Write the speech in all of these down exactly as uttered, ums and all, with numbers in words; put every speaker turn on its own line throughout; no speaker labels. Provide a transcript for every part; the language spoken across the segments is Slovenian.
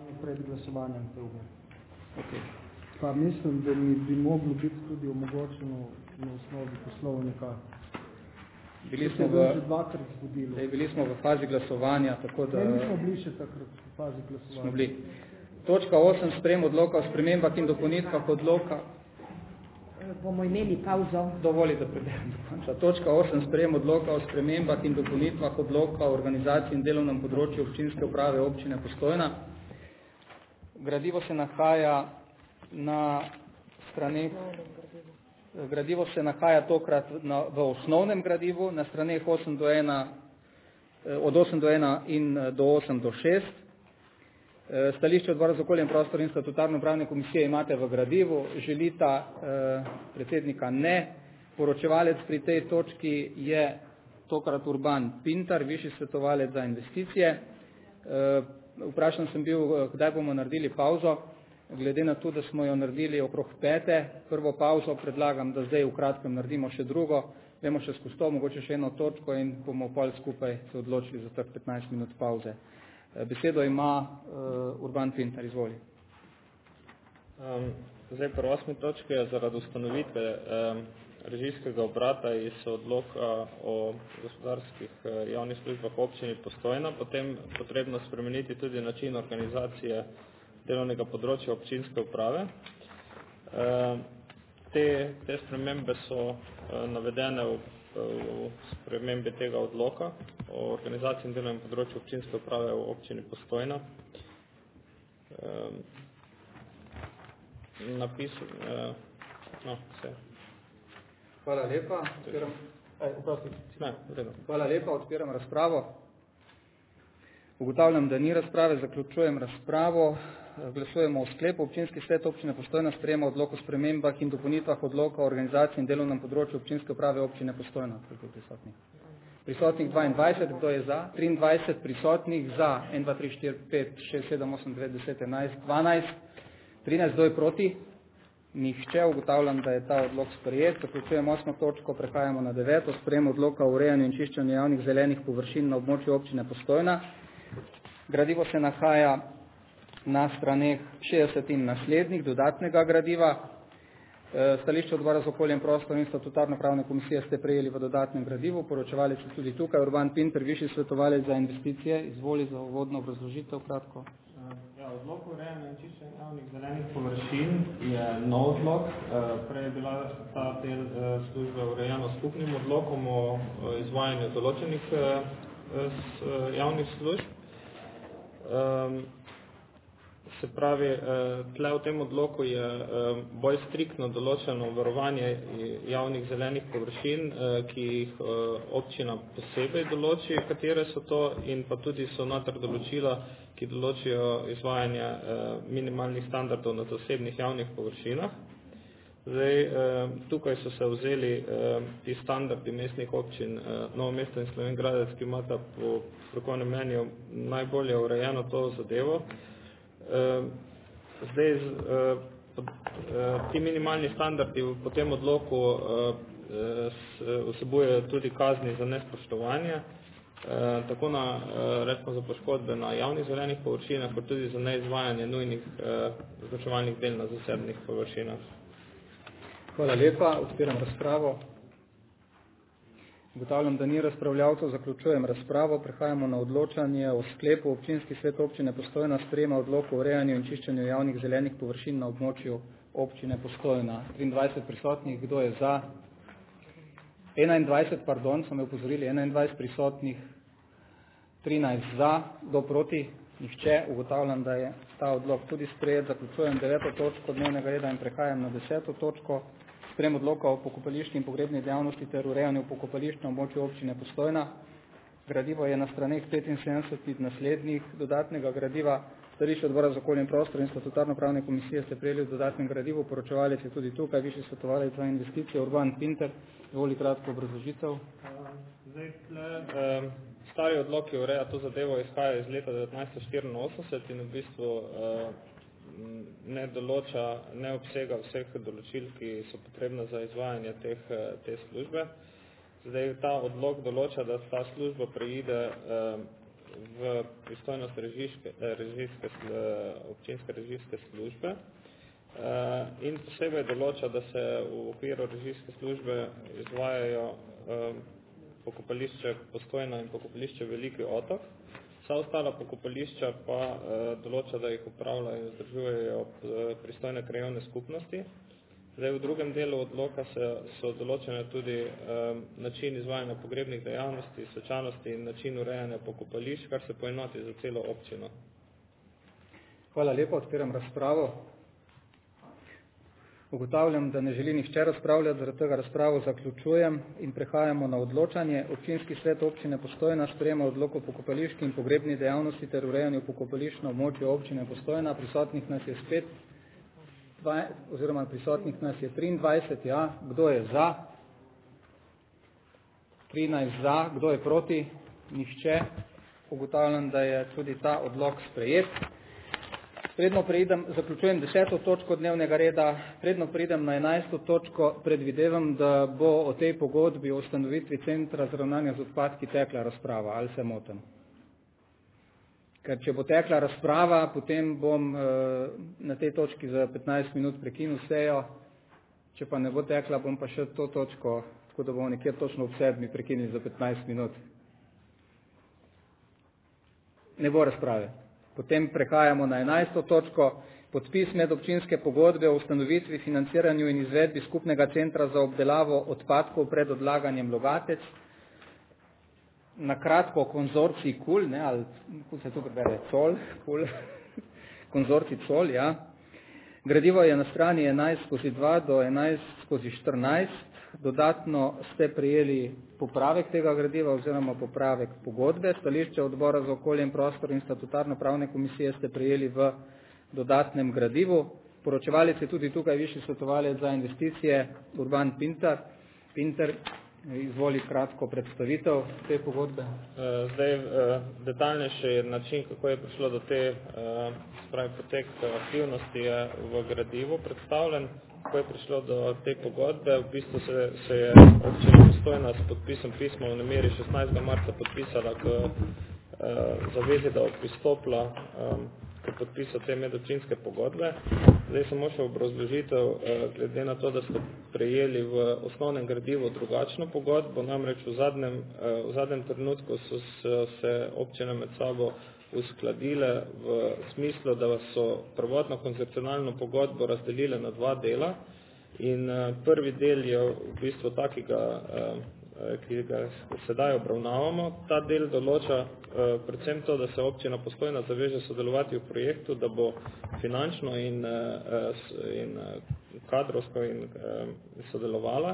pred glasovanjem tega. Okay. Pa mislim, da mi bi moglo biti tudi omogočeno na osnovi poslovnika.
Bili smo, v,
dej,
bili smo v fazi glasovanja, tako da...
Ne, nismo bili še takrat v fazi glasovanja.
Smo bili. Točka osem, sprejem odloka o spremembah in dopolnitvah odloka.
Bomo imeli pauzo.
Dovoli, da preberem do konca. Točka osem, sprejem odloka o spremembah in dopolnitvah odloka o organizaciji in delovnem področju občinske uprave občine Postojna. Gradivo se nahaja na straneh, gradivo se nahaja tokrat na, v osnovnem gradivu, na straneh osem do ena, od osem do ena in do osem do šest. Stališče odbora za okolje in prostor in statutarno pravne komisije imate v gradivu, želita eh, predsednika ne. Poročevalec pri tej točki je tokrat Urban Pintar, višji svetovalec za investicije. Eh, vprašan sem bil, kdaj bomo naredili pauzo. Glede na to, da smo jo naredili okrog pete, prvo pauzo predlagam, da zdaj v kratkem naredimo še drugo, vemo še skozi to, mogoče še eno točko in bomo pol skupaj se odločili za teh petnajst minut pauze. Besedo ima uh, Urban Pintar, izvoli.
Um, zdaj, pri osmi točki je zaradi ustanovitve um, režijskega obrata iz odloka o gospodarskih uh, javnih službah občini Postojna, potem potrebno spremeniti tudi način organizacije delovnega področja občinske uprave. Te, te spremembe so navedene v, v spremembi tega odloka o organizaciji in delovnem področju občinske uprave v občini Postojna. Napis, no, vse.
Hvala lepa. Odpiram, aj,
ne,
Hvala lepa, odpiram razpravo. Ugotavljam, da ni razprave, zaključujem razpravo. Glasujemo o sklepu. Občinski svet občine Postojna sprejema odlok o spremembah in dopolnitvah odloka o organizaciji in delovnem področju občinske uprave občine Postojna. Prisotnih? prisotnih dvaindvajset, kdo je za? triindvajset prisotnih, za ena, dva, tri, štiri, pet, šest, sedem, osem, devet, deset, enajst, dvanajst, trinajst, kdo je proti? Nihče. Ugotavljam, da je ta odlok sprejet. Zaključujem osmo točko, prehajamo na deveto. Sprejem odloka o urejanju in čiščenju javnih zelenih površin na območju občine Postojna. Gradivo se nahaja na straneh šestdeset in naslednjih dodatnega gradiva. Stališče odbora za okolje in prostor in statutarno pravne komisije ste prejeli v dodatnem gradivu. Poročevalec je tudi tukaj, Urban Pintar, višji svetovalec za investicije. Izvoli za uvodno obrazložitev kratko.
Ja, odlok o urejanju in čiščenju javnih zelenih površin je nov odlok. Prej je bila ta del službe urejena s skupnim odlokom o izvajanju določenih javnih služb. Se pravi, tle v tem odloku je bolj striktno določeno varovanje javnih zelenih površin, ki jih občina posebej določi, katere so to, in pa tudi so noter določila, ki določijo izvajanje minimalnih standardov na zasebnih javnih površinah. Zdaj, tukaj so se vzeli ti standardi mestnih občin Novo mesto in Slovenj Gradec, ki imata po strokovnem mnenju najbolje urejeno to zadevo. Zdaj, ti minimalni standardi po tem odloku vsebujejo tudi kazni za nespoštovanje, tako na, recimo, za poškodbe na javnih zelenih površinah, kot tudi za neizvajanje nujnih vzdrževalnih del na zasebnih površinah.
Hvala lepa, odpiram razpravo. Ugotavljam, da ni razpravljavcev, zaključujem razpravo. Prehajamo na odločanje o sklepu. Občinski svet občine Postojna sprejema odlok o urejanju in čiščenju javnih zelenih površin na območju občine Postojna. triindvajset prisotnih, kdo je za? enaindvajset, pardon, so me upozorili, enaindvajset prisotnih, trinajst za, kdo proti? Nihče. Ugotavljam, da je ta odlok tudi sprejet. Zaključujem deveto točko dnevnega reda in prehajam na deseto točko. Sprejem odloka o pokopališki in pogrebni dejavnosti ter urejanju pokopališč na območju občine Postojna. Gradivo je na straneh petinsedemdeset in naslednjih dodatnega gradiva. Stališče odbora za okolje in prostor in statutarno pravne komisije ste prejeli v dodatnem gradivu. Poročevalec je tudi tukaj, višji svetovalec za investicije, Urban Pintar. Zvoli kratko obrazložitev.
Zdaj, tle, eh, stari odlok, ki ureja to zadevo, izhaja iz leta devetnajststo štiriinosemdeset in v bistvu eh, ne določa, ne obsega vseh določil, ki so potrebne za izvajanje teh, te službe. Zdaj, ta odlok določa, da ta služba preide eh, v pristojnost režijske, režijske, občinske režijske službe in posebej določa, da se v okviru režijske službe izvajajo pokopališče Postojna in pokopališče Veliki Otok. Vsa ostala pokopališča pa določa, da jih upravljajo in vzdržujejo pristojne krajevne skupnosti. Zdaj, v drugem delu odloka se, so določene tudi um, način izvajanja pogrebnih dejavnosti, svečanosti in način urejanja pokopališč, kar se poenoti za celo občino.
Hvala lepa, odpiram razpravo. Ugotavljam, da ne želi nihče razpravljati, zaradi tega razpravo zaključujem in prehajamo na odločanje. Občinski svet občine Postojna sprejema odlok o pokopališki in pogrebni dejavnosti ter urejanju pokopališč na območju občine Postojna. Prisotnih nas je spet oziroma prisotnih nas je triindvajset, ja. Kdo je za? trinajst za. Kdo je proti? Nihče. Ugotavljam, da je tudi ta odlok sprejet. Predno preidem, zaključujem deseto točko dnevnega reda. Predno preidem na enajsto točko, predvidevam, da bo o tej pogodbi o ustanovitvi centra za ravnanje z odpadki tekla razprava, ali se motim? Ker če bo tekla razprava, potem bom e, na tej točki za petnajst minut prekinil sejo, če pa ne bo tekla, bom pa še to točko, tako da bomo nekje točno ob sedmi prekinili za petnajst minut. Ne bo razprave. Potem prehajamo na enajsto točko, podpis medobčinske pogodbe o ustanovitvi, financiranju in izvedbi skupnega centra za obdelavo odpadkov pred odlaganjem Logatec. Na kratko konzorcij K U L, ne, ali kako se to prebere, Col, K U L, konzorcij Col, ja. Gradivo je na strani enajst skozi dva do enajst skozi štirinajst. Dodatno ste prejeli popravek tega gradiva oziroma popravek pogodbe. Stališče odbora za okolje in prostor in statutarno pravne komisije ste prejeli v dodatnem gradivu. Poročevalec je tudi tukaj višji svetovalec za investicije Urban Pintar. Pinter, izvoli kratko predstavitev te pogodbe.
Zdaj, detaljnejši način, kako je prišlo do te, spravi potek aktivnosti, je v gradivu predstavljen. Kako je prišlo do te pogodbe, v bistvu se, se je občina Postojna s podpisom pisma v nameri šestnajstega marca podpisala k zavezi, da bo pristopila k podpisu te medobčinske pogodbe. Zdaj samo še obrazložitev, glede na to, da ste prejeli v osnovnem gradivu drugačno pogodbo, namreč v zadnjem, v zadnjem trenutku so se občine med sabo uskladile v smislu, da so prvotno koncepcionalno pogodbo razdelile na dva dela in prvi del je v bistvu takega, ki ga sedaj obravnavamo. Ta del določa predvsem to, da se občina Postojna zaveže sodelovati v projektu, da bo finančno in, in kadrovsko in sodelovala,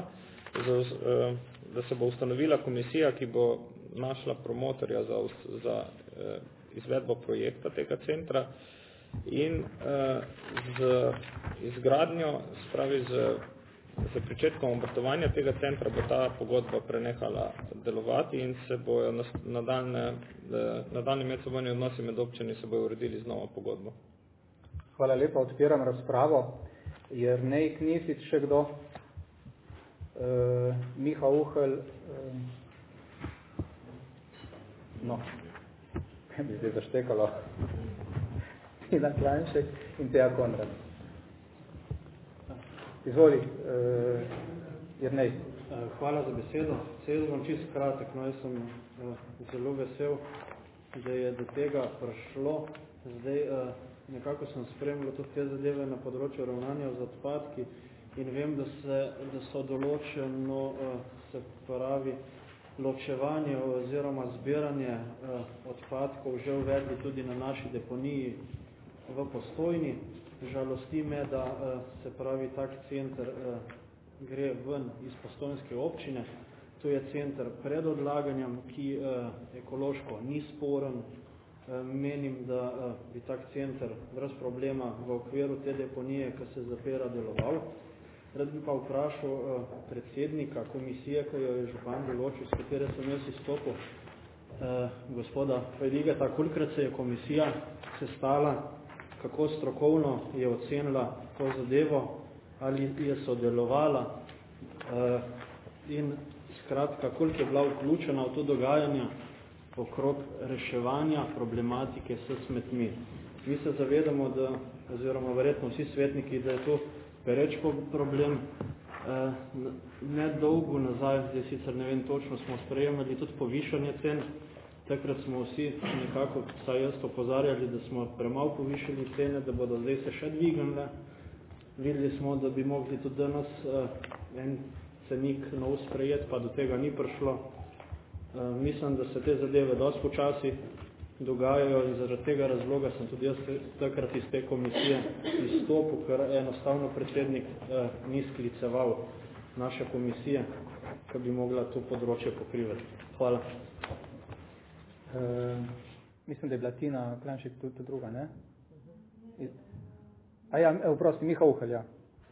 da se bo ustanovila komisija, ki bo našla promotorja za, za izvedbo projekta tega centra in z izgradnjo, spravi z z pričetkom obratovanja tega centra bo ta pogodba prenehala delovati in se bojo nadaljne, nadaljne medsebojni odnosi med občini se bojo uredili z novo pogodbo.
Hvala lepa, odpiram razpravo. Jernej Knisic, še kdo? E, Miha Uhelj. E, no, kaj bi zdaj zaštekalo? Tina Klanšek in Teja Konrad. Izvoli, uh, Jernej.
Hvala za besedo. Cel bom čisto kratek, no, jaz sem uh, zelo vesel, da je do tega prišlo. Zdaj uh, nekako sem spremljal tudi te zadeve na področju ravnanja z odpadki in vem, da, se, da so določeno, uh, se pravi, ločevanje oziroma zbiranje uh, odpadkov že uvedli tudi na naši deponiji v Postojni. Žalosti me, da se pravi tak center gre ven iz postojnske občine. To je center pred odlaganjem, ki ekološko ni sporen. Menim, da bi tak center brez problema v okviru te deponije, ki se zapira, deloval. Rad bi pa vprašal predsednika komisije, ki jo je župan določil, s katere sem jaz izstopil, gospoda Fajdigeta, kolikrat se je komisija sestala, kako strokovno je ocenila to zadevo, ali je sodelovala in skratka, koliko je bila vključena v to dogajanje okrog reševanja problematike s smetmi. Mi se zavedamo, da, oziroma verjetno vsi svetniki, da je to pereč problem. Ne dolgo nazaj, zdaj sicer ne vem točno, smo sprejemali tudi povišanje cen. Takrat smo vsi nekako, saj jaz opozarjali, da smo premalo povišali cene, da bodo zdaj se še dvignile. Videli smo, da bi mogli tudi danes en cenik nov sprejeti, pa do tega ni prišlo. Mislim, da se te zadeve dosti počasi dogajajo in zaradi tega razloga sem tudi jaz takrat iz te komisije izstopil, ker enostavno predsednik ni skliceval naše komisije, ki bi mogla to področje pokrivati. Hvala.
Uh, mislim, da je bila Tina Klanšek tudi druga, ne? A ja, evo, prosti, Miha Uhelj, ja.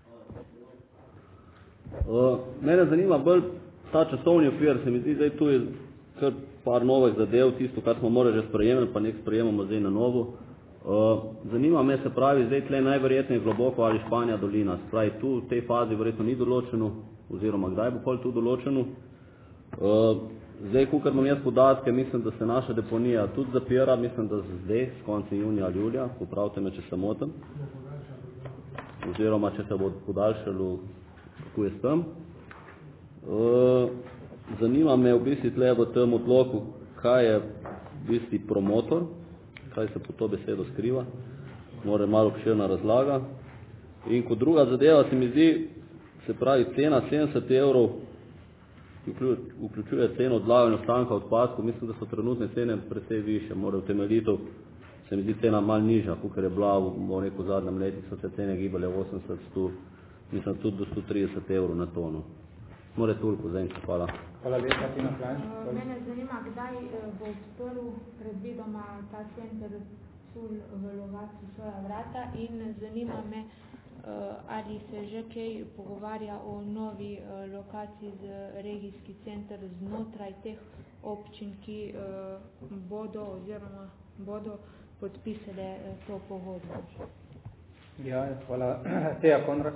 Uh, mene zanima bolj ta časovni okvir, se mi zdi, zdaj tu je kar par novih zadev, tisto, kar smo morali že sprejemati, pa nek sprejemamo zdaj na novo. Uh, zanima me, se pravi, zdaj tle najverjetneje globoko ali Španija dolina, se pravi, tu v tej fazi verjetno ni določeno, oziroma kdaj bo pol tu določeno. Uh, zdaj, kukor imam jaz podatke, mislim, da se naša deponija tudi zapira, mislim, da zdaj, s koncem junija ali julija, popravite me, če se motim, oziroma če se bo podaljšalo, kako je s tem. Uh, zanima me v bistvu tle v tem odloku, kaj je v bistvu promotor, kaj se po to besedo skriva, mora malo obširna razlaga. In kot druga zadeva se mi zdi, se pravi, cena sedemdeset evrov, vključuje ceno odlaganja ostanka odpadkov, mislim, da so trenutne cene precej više, mora utemeljitev, se mi zdi cena malo nižja, kakor je bila v neko zadnjem leti, so se cene gibale osemdeset, sto, mislim, tudi do sto trideset evrov na tono. More toliko za enkrat, hvala.
Hvala lepa, Tina Klanšek.
Mene zanima, kdaj bo odprl predvidoma ta center Sul v Logatcu svoja vrata in zanima me, ali se že kaj pogovarja o novi lokaciji z regijski center znotraj teh občin, ki bodo oziroma bodo podpisali to pogodbo.
Ja, hvala. Teja Konrad.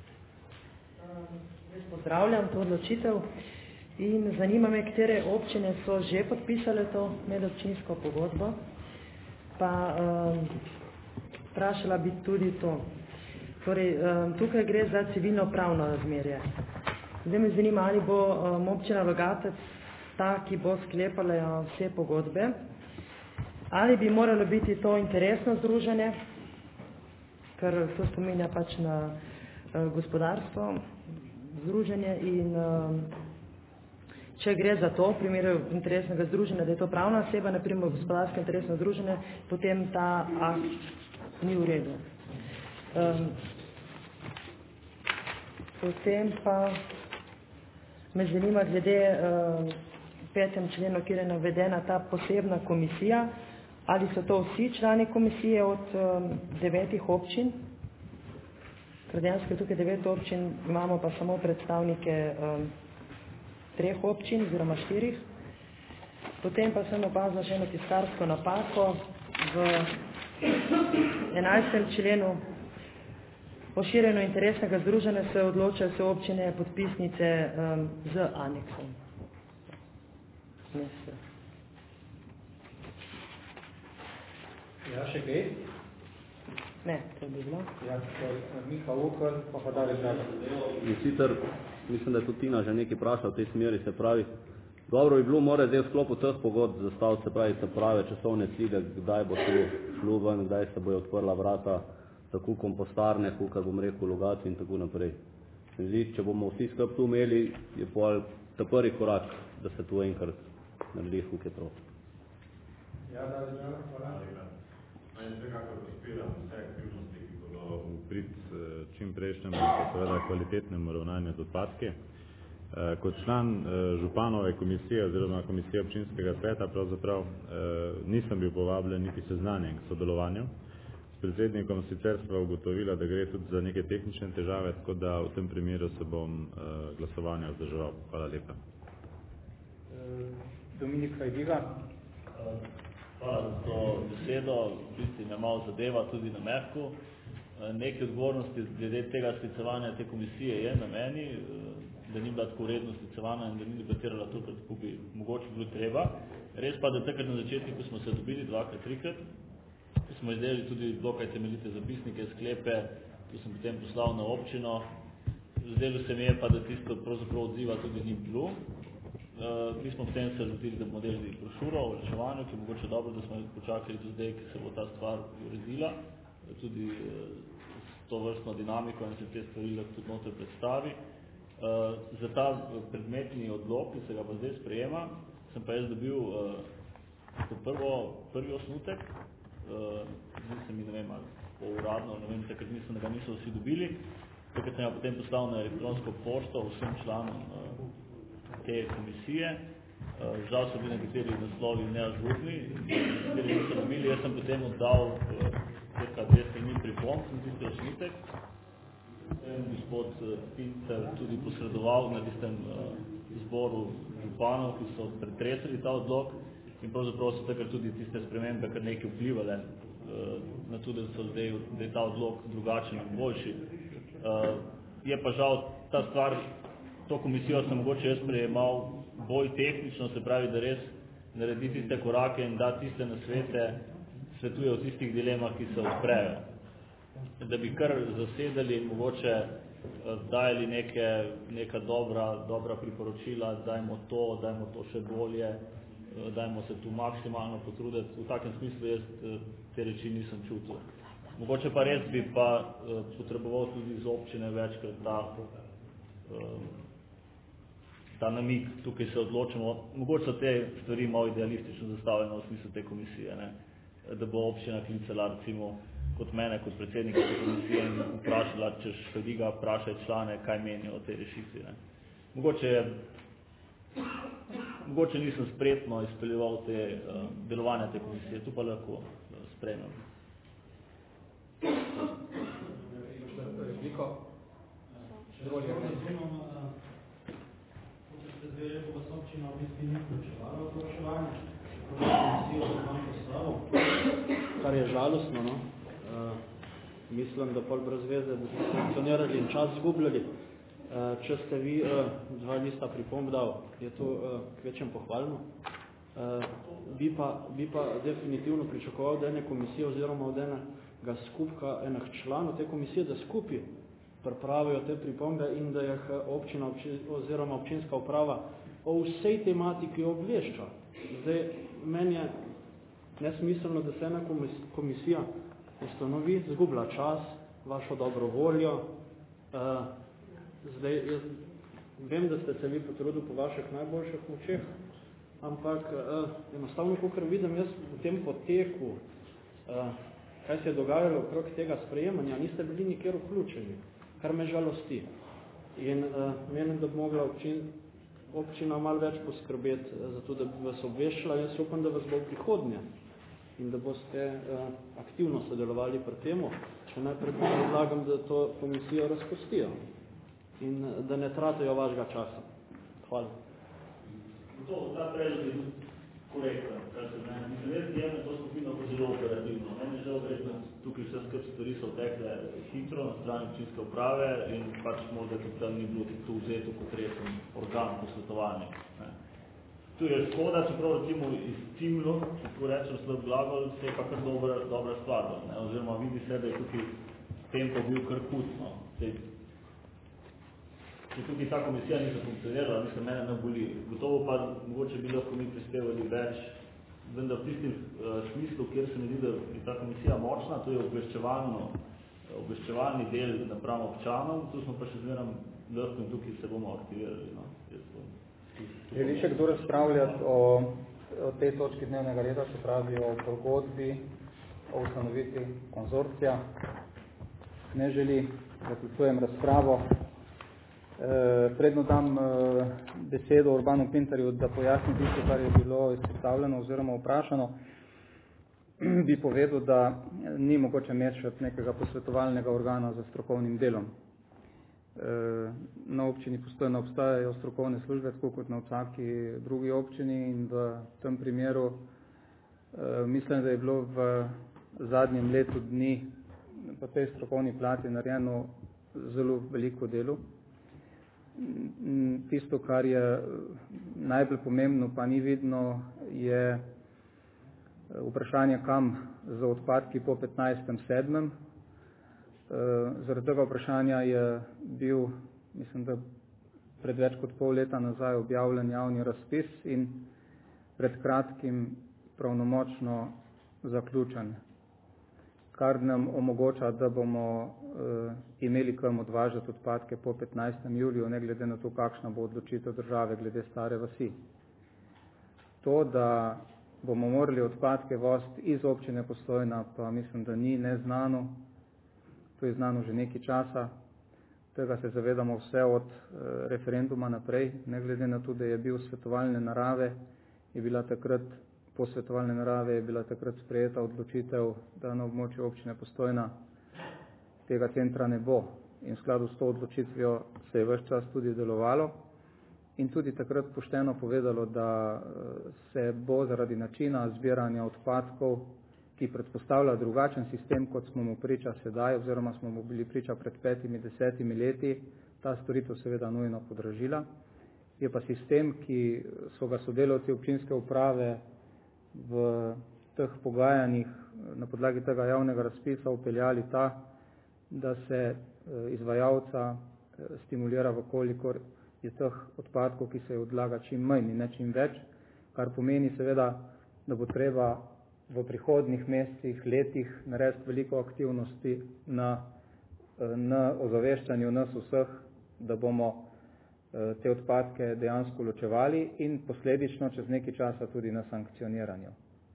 Pozdravljam to odločitev in zanima me, katere občine so že podpisale to medobčinsko pogodbo. Pa um, vprašala bi tudi to. Torej, um, tukaj gre za civilno pravno razmerje. Zdaj me zanima, ali bo um, občina Logatec ta, ki bo sklepala vse pogodbe, ali bi moralo biti to interesno združenje, ker to spominja pač na uh, gospodarstvo, združenje in um, če gre za to, v primeru interesnega združenja, da je to pravna oseba, na primer gospodarsko interesno združenje, potem ta akt ni v redu. Um, potem pa me zanima glede um, petem členu, kjer je navedena ta posebna komisija, ali so to vsi člani komisije od um, devetih občin, ker dejansko je tukaj devet občin, imamo pa samo predstavnike um, treh občin, oziroma štirih. Potem pa sem opazila še eno tiskarsko napako v enajstem členu. O širjenju interesnega združenja se odločajo se občine podpisnice um, z aneksom.
Ja, še kaj?
Ne, to je bilo.
Ja, Miha Uhelj, pa pa dalje zdaj.
In sicer, mislim, da je tudi Tina že nekaj vprašala v tej smeri, se pravi, dobro bi bilo, mora zdaj v sklopu teh pogodb zastaviti, se pravi, se prave časovne cilje, kdaj bo to šlo ven, kdaj se bojo odprla vrata, tako kompostarne, kakor bom rekel, Logatci in tako naprej. Se mi zdi, če bomo vsi skupaj tu imeli, je pol ta prvi korak, da se tu enkrat naredi, kako je prav.
Ja, dalje zdaj, hvala.
Jaz nekako podpiram vse aktivnosti, ki bodo v prid čim prejšnjemu in seveda kvalitetnemu ravnanju z odpadki. Kot član županove komisije oziroma komisije občinskega sveta pravzaprav nisem bil povabljen niti seznanjen k sodelovanju. S predsednikom sicer sva ugotovila, da gre tudi za neke tehnične težave, tako da v tem primeru se bom glasovanja vzdrževal. Hvala lepa.
Dominik Hajdiga.
Hvala za to besedo. V bistvu me malo zadeva tudi na mehko. Nekaj odgovornosti glede tega sklicevanja te komisije je na meni. da ni bila tako uredno sklicevana in da ni debatirala to, kako bi mogoče bilo treba. Res pa, da takrat na začetku, ko smo se dobili dvakrat, trikrat, smo izdelali tudi dokaj temeljite zapisnike, sklepe, tu sem potem poslal na občino. Zdelo se mi je pa, da tisto pravzaprav odziva tudi ni bilo. Uh, mi smo potem se razlotili, da bomo delali brošuro o reševanju, ki je mogoče dobro, da smo počakali do zdaj, ki se bo ta stvar uredila, tudi uh, s to vrstno dinamiko in se te stvari lahko tudi noter predstavi. Uh, za ta predmetni odlok, ki se ga pa zdaj sprejema, sem pa jaz dobil uh, prvo, prvi osnutek, uh, zdaj se mi, ne vem, ali uradno, ne vem, takrat mislim, da ga niso vsi dobili, takrat sem ga potem poslal na elektronsko pošto vsem članom uh, te komisije. Žal so bili nekateri naslovi neažurni, nekateri niso dobili. Jaz sem potem oddal cirka dve strani pripomb na tisti osnutek. Gospod Pinter tudi posredoval na tistem zboru županov, ki so pretresali ta odlok in pravzaprav so takrat tudi tiste spremembe kar nekaj vplivale na to, da so zdaj, da je ta odlok drugačen in boljši. Je pa žal ta stvar, to komisijo sem mogoče jaz prejemal bolj tehnično, se pravi, da res naredi tiste korake in da tiste nasvete, svetuje v tistih dilemah, ki se odprejo. Da bi kar zasedali in mogoče dajali neke, neka dobra, dobra priporočila, dajmo to, dajmo to še bolje, dajmo se tu maksimalno potruditi. V takem smislu jaz te reči nisem čutil. Mogoče pa res bi pa potreboval tudi iz občine večkrat ta ta namik, tukaj se odločimo, mogoče so te stvari malo idealistično zastavljene v smislu te komisije, ne? Da bo občina klicala recimo kot mene, kot predsednika te komisije in vprašala, če škodi ga vprašaj člane, kaj menijo o tej rešitvi. Ne? Mogoče, mogoče nisem spretno izpeljeval te uh, delovanja te komisije, tu pa lahko uh, spremem.
Repliko?
Zdaj je pa občina v bistvu ni vključevala v vprašanje, komisijo za vam poslavo. Kar je žalostno, no. Uh, mislim, da pol brez veze, da ste funkcionirali in čas zgubljali. Uh, če ste vi uh, dva lista pripomb dal, je to uh, kvečem pohvalno. Uh, bi, pa, bi pa definitivno pričakoval, da ene komisije oziroma od enega skupka, enih članov te komisije, da skupi pripravijo te pripombe in da jih občina obči, oziroma občinska uprava o vsej tematiki obvešča. Zdaj, meni je nesmiselno, da se ena komisija ustanovi, zgubila čas, vašo dobro voljo. Uh, zdaj, jaz vem, da ste se vi potrudili po vaših najboljših močeh, ampak uh, enostavno, kakor vidim jaz v tem poteku, uh, kaj se je dogajalo okrog tega sprejemanja, niste bili nikjer vključeni, kar me žalosti. In uh, menim, da bi mogla občin, občina malo več poskrbeti za to, da bi vas obveščala. Jaz upam, da vas bo v prihodnje in da boste uh, aktivno sodelovali pri temu. Če najprej predlagam, da to komisijo razpustijo in uh, da ne tratijo vašega časa. Hvala.
To, ta predlog je korekten, kar se meni. Mislim, jaz jemem to skupino kot zelo operativno. Meni žal verjetno tukaj vse skrb stvari so tekle hitro na strani občinske uprave in pač možda tudi tam ni bilo to vzeto kot resen organ posvetovanja. Tu je škoda, čeprav recimo iz Cimlu, tako rečem slab glagol, se je pa kar dobra, dobra stvar. Ne? Oziroma vidi se, da je tukaj tempo bil kar hud. No? Če tukaj ta komisija ni zafunkcionirala, mislim, mene ne boli. Gotovo pa mogoče bi lahko mi prispevali več, vendar v tistem uh, smislu, kjer se mi zdi, da je ta komisija močna, to je obveščevalno, obveščevalni del napram občanom, tu smo pa še zmeram lahko in tukaj se bomo aktivirali. No?
Želi še kdo razpravljati o, o tej točki dnevnega reda, se pravi o pogodbi, o ustanovitvi konzorcija? Ne želi, zaključujem razpravo. E, predno dam e, besedo Urbanu Pintarju, da pojasni tisto, kar je bilo izpostavljeno oziroma vprašano. Bi povedal, da ni mogoče mešati nekega posvetovalnega organa za strokovnim delom. Na občini Postojna obstajajo strokovne službe, tako kot na vsaki drugi občini in v tem primeru mislim, da je bilo v zadnjem letu dni po tej strokovni plati narejeno zelo veliko delo tisto, kar je najbolj pomembno, pa ni vidno, je vprašanje, kam z odpadki po petnajstem sedmem. Zaradi tega vprašanja je bil, mislim, da pred več kot pol leta nazaj objavljen javni razpis in pred kratkim pravnomočno zaključen, kar nam omogoča, da bomo uh, imeli kam odvažati odpadke po petnajstem juliju, ne glede na to, kakšna bo odločitev države glede Stare vasi. To, da bomo morali odpadke voziti iz občine Postojna, pa mislim, da ni neznano. To je znano že nekaj časa. Tega se zavedamo vse od uh, referenduma naprej, ne glede na to, da je bil svetovalne narave, je bila takrat posvetovalne narave je bila takrat sprejeta odločitev, da na območju občine Postojna tega centra ne bo. In v skladu s to odločitvijo se je ves čas tudi delovalo in tudi takrat pošteno povedalo, da se bo zaradi načina zbiranja odpadkov, ki predpostavlja drugačen sistem, kot smo mu priča sedaj, oziroma smo mu bili priča pred petimi, desetimi leti, ta storitev seveda nujno podražila. Je pa sistem, ki so ga sodelavci občinske uprave v teh pogajanjih na podlagi tega javnega razpisa upeljali ta, da se izvajalca stimulira, vkolikor je teh odpadkov, ki se je odlaga čim manj in ne čim več, kar pomeni seveda, da bo treba v prihodnjih mesecih, letih narediti veliko aktivnosti na, na ozaveščanju nas vseh, da bomo te odpadke dejansko ločevali in posledično čez nekaj časa tudi na sankcioniranju.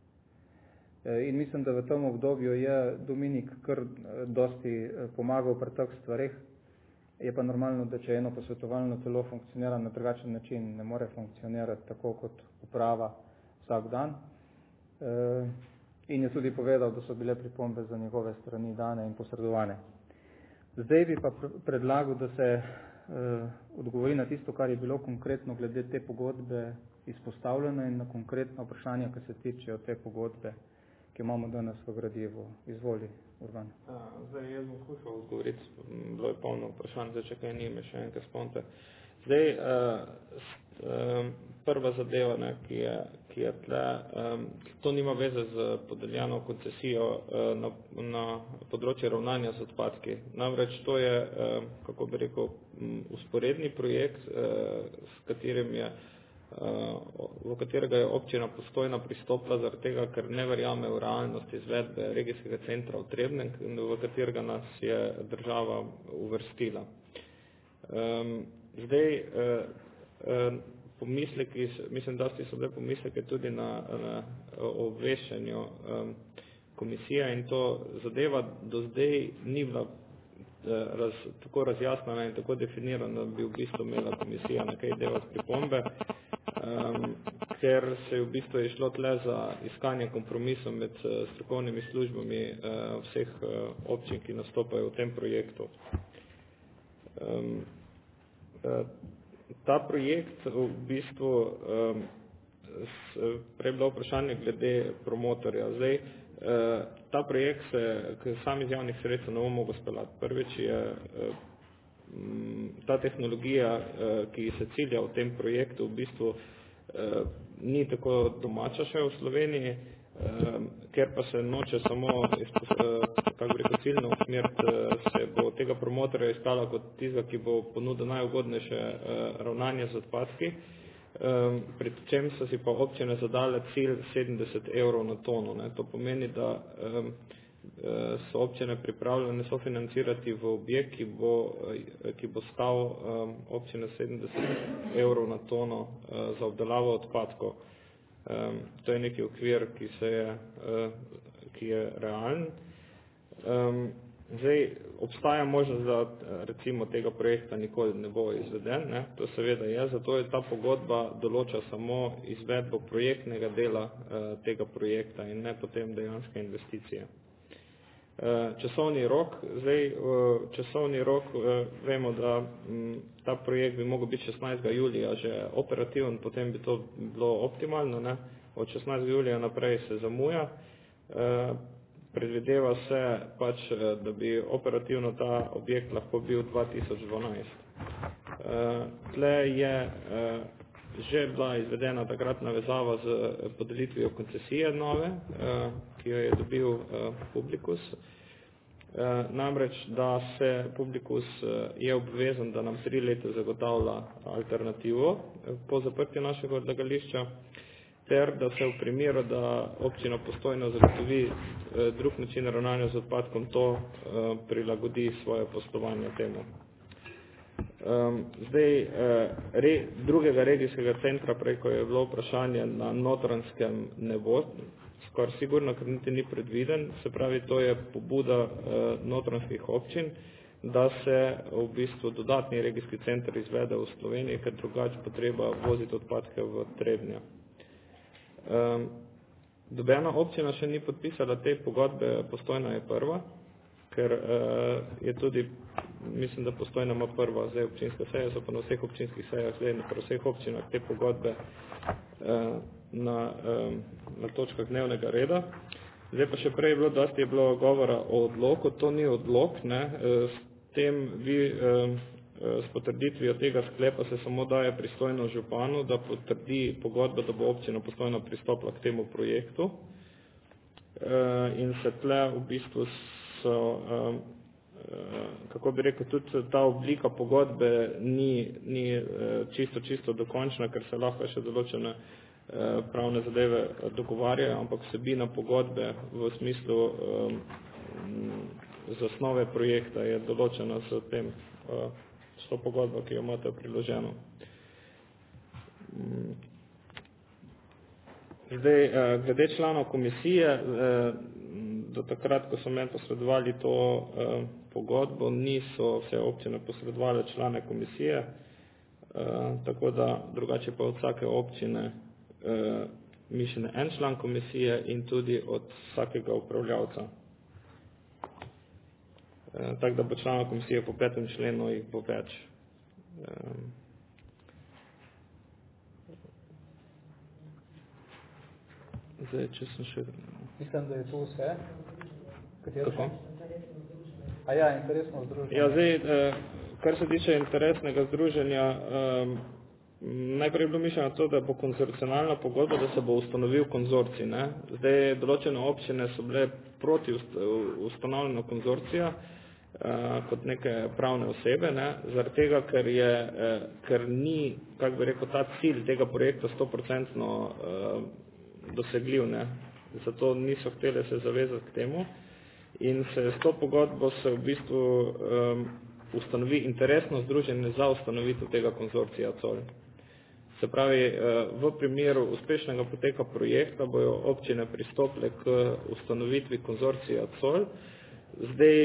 In mislim, da v tem obdobju je Dominik kar dosti pomagal pri teh stvareh. Je pa normalno, da če eno posvetovalno telo funkcionira na drugačen način, ne more funkcionirati tako kot uprava vsak dan. In je tudi povedal, da so bile pripombe za njegove strani dane in posredovane. Zdaj bi pa predlagal, da se odgovori na tisto, kar je bilo konkretno glede te pogodbe izpostavljeno in na konkretno vprašanje, ki se tiče te pogodbe, ki imamo danes v gradivu. Izvoli, Urban.
Zdaj, jaz bom skušal odgovoriti, bilo je polno vprašanje, zdaj če kaj nime, še enkrat spomnite. Zdaj, prva zadeva, ne, ki, je, ki je tle, to nima veze z podeljeno koncesijo na, na področje ravnanja z odpadki. Namreč to je, kako bi rekel, usporedni projekt, s katerim je, v katerega je občina Postojna pristopila zaradi tega, ker ne verjame v realnost izvedbe regijskega centra v Trebnjem, v katerega nas je država uvrstila. Zdaj, pomisleki, mislim, da so bile pomisleke tudi na, na obveščanju komisije in to zadeva do zdaj ni bila raz, tako razjasnjena in tako definirana, da bi v bistvu imela komisija nekaj delati pripombe, um, ker se je v bistvu je šlo tle za iskanje kompromisov med uh, strokovnimi službami uh, vseh uh, občin, ki nastopajo v tem projektu. Um, uh, ta projekt v bistvu um, s, prej bilo vprašanje glede promotorja. Zdaj, uh, ta projekt se k sam iz javnih sredstev ne bo mogel speljati. Prvič je uh, ta tehnologija, ki se cilja v tem projektu, v bistvu ni tako domača še v Sloveniji, ker pa se noče samo, kako bi rekel, ciljno usmeriti, se bo tega promotorja iskala kot tistega, ki bo ponudil najugodnejše ravnanje z odpadki, pri čem so si pa občine zadale cilj sedemdeset evrov na tono. Ne. To pomeni, da so občine pripravljene sofinancirati v objekt, ki bo, ki bo stal um, občine sedemdeset evrov na tono uh, za obdelavo odpadkov. Um, to je neki okvir, ki, se je, uh, ki je realen. Um, zdaj, obstaja možnost, da recimo tega projekta nikoli ne bo izveden, ne? To seveda je, zato je ta pogodba določa samo izvedbo projektnega dela uh, tega projekta in ne potem dejanske investicije. Časovni rok, zdaj časovni rok, vemo, da ta projekt bi mogel biti šestnajstega julija že operativen, potem bi to bilo optimalno, ne? Od šestnajstega julija naprej se zamuja, predvideva se pač, da bi operativno ta objekt lahko bil dva tisoč dvanajst. Tle je že bila izvedena takrat navezava z podelitvijo koncesije nove, ki jo je dobil Publikus. Namreč, da se Publikus je obvezen, da nam tri leta zagotavlja alternativo po zaprtju našega odlagališča, ter da se v primeru, da občina Postojna zagotovi drug način ravnanja z odpadkom, to prilagodi svoje poslovanje temu. Zdaj, re, drugega regijskega centra, prej, ko je bilo vprašanje na Notranjskem, ne bo, skoraj sigurno, ker niti ni predviden, se pravi, to je pobuda notranjskih občin, da se v bistvu dodatni regijski center izvede v Sloveniji, ker drugače potreba voziti odpadke v Trebnje. Um, dobena občina še ni podpisala te pogodbe, Postojna je prva, ker uh, je tudi, mislim, da Postojna ima prva zdaj občinska seja, so pa na vseh občinskih sejah, zdaj na vseh občinah te pogodbe uh, na, um, na točkah dnevnega reda. Zdaj pa še prej je bilo, dosti je bilo govora o odloku, to ni odlok, ne, s tem vi um, s potrditvijo tega sklepa se samo daje pristojno županu, da potrdi pogodbo, da bo občina Postojna pristopila k temu projektu. In se tle v bistvu so, kako bi rekel, tudi ta oblika pogodbe ni, ni čisto, čisto dokončna, ker se lahko še določene pravne zadeve dogovarjajo, ampak vsebina pogodbe v smislu zasnove projekta je določena s tem, s to pogodbo, ki jo imate priloženo. Zdaj, glede članov komisije, do takrat, ko so meni posredovali to pogodbo, niso vse občine posredovali člane komisije, tako da drugače pa od vsake občine mišljene en član komisije in tudi od vsakega upravljavca. Tako da bo člana komisije po petem členu jih bo več. Zdaj, če sem še...
Mislim, da je to vse.
Kako?
A ja, interesno združenje.
Ja, zdaj, kar se tiče interesnega združenja, najprej je bilo mišljeno to, da bo konzorcionalna pogodba, da se bo ustanovil konzorcij. Ne? Zdaj, določene občine so bile proti ustanovljenju konzorcija, kot neke pravne osebe, ne, zaradi tega, ker je, ker ni, kako bi rekel, ta cilj tega projekta sto procentno dosegljiv, ne, zato niso hteli se zavezati k temu in se s to pogodbo se v bistvu um, ustanovi interesno združenje za ustanovitev tega konzorcija C O L. Se pravi, v primeru uspešnega poteka projekta bojo občine pristopile k ustanovitvi konzorcija C O L. Zdaj,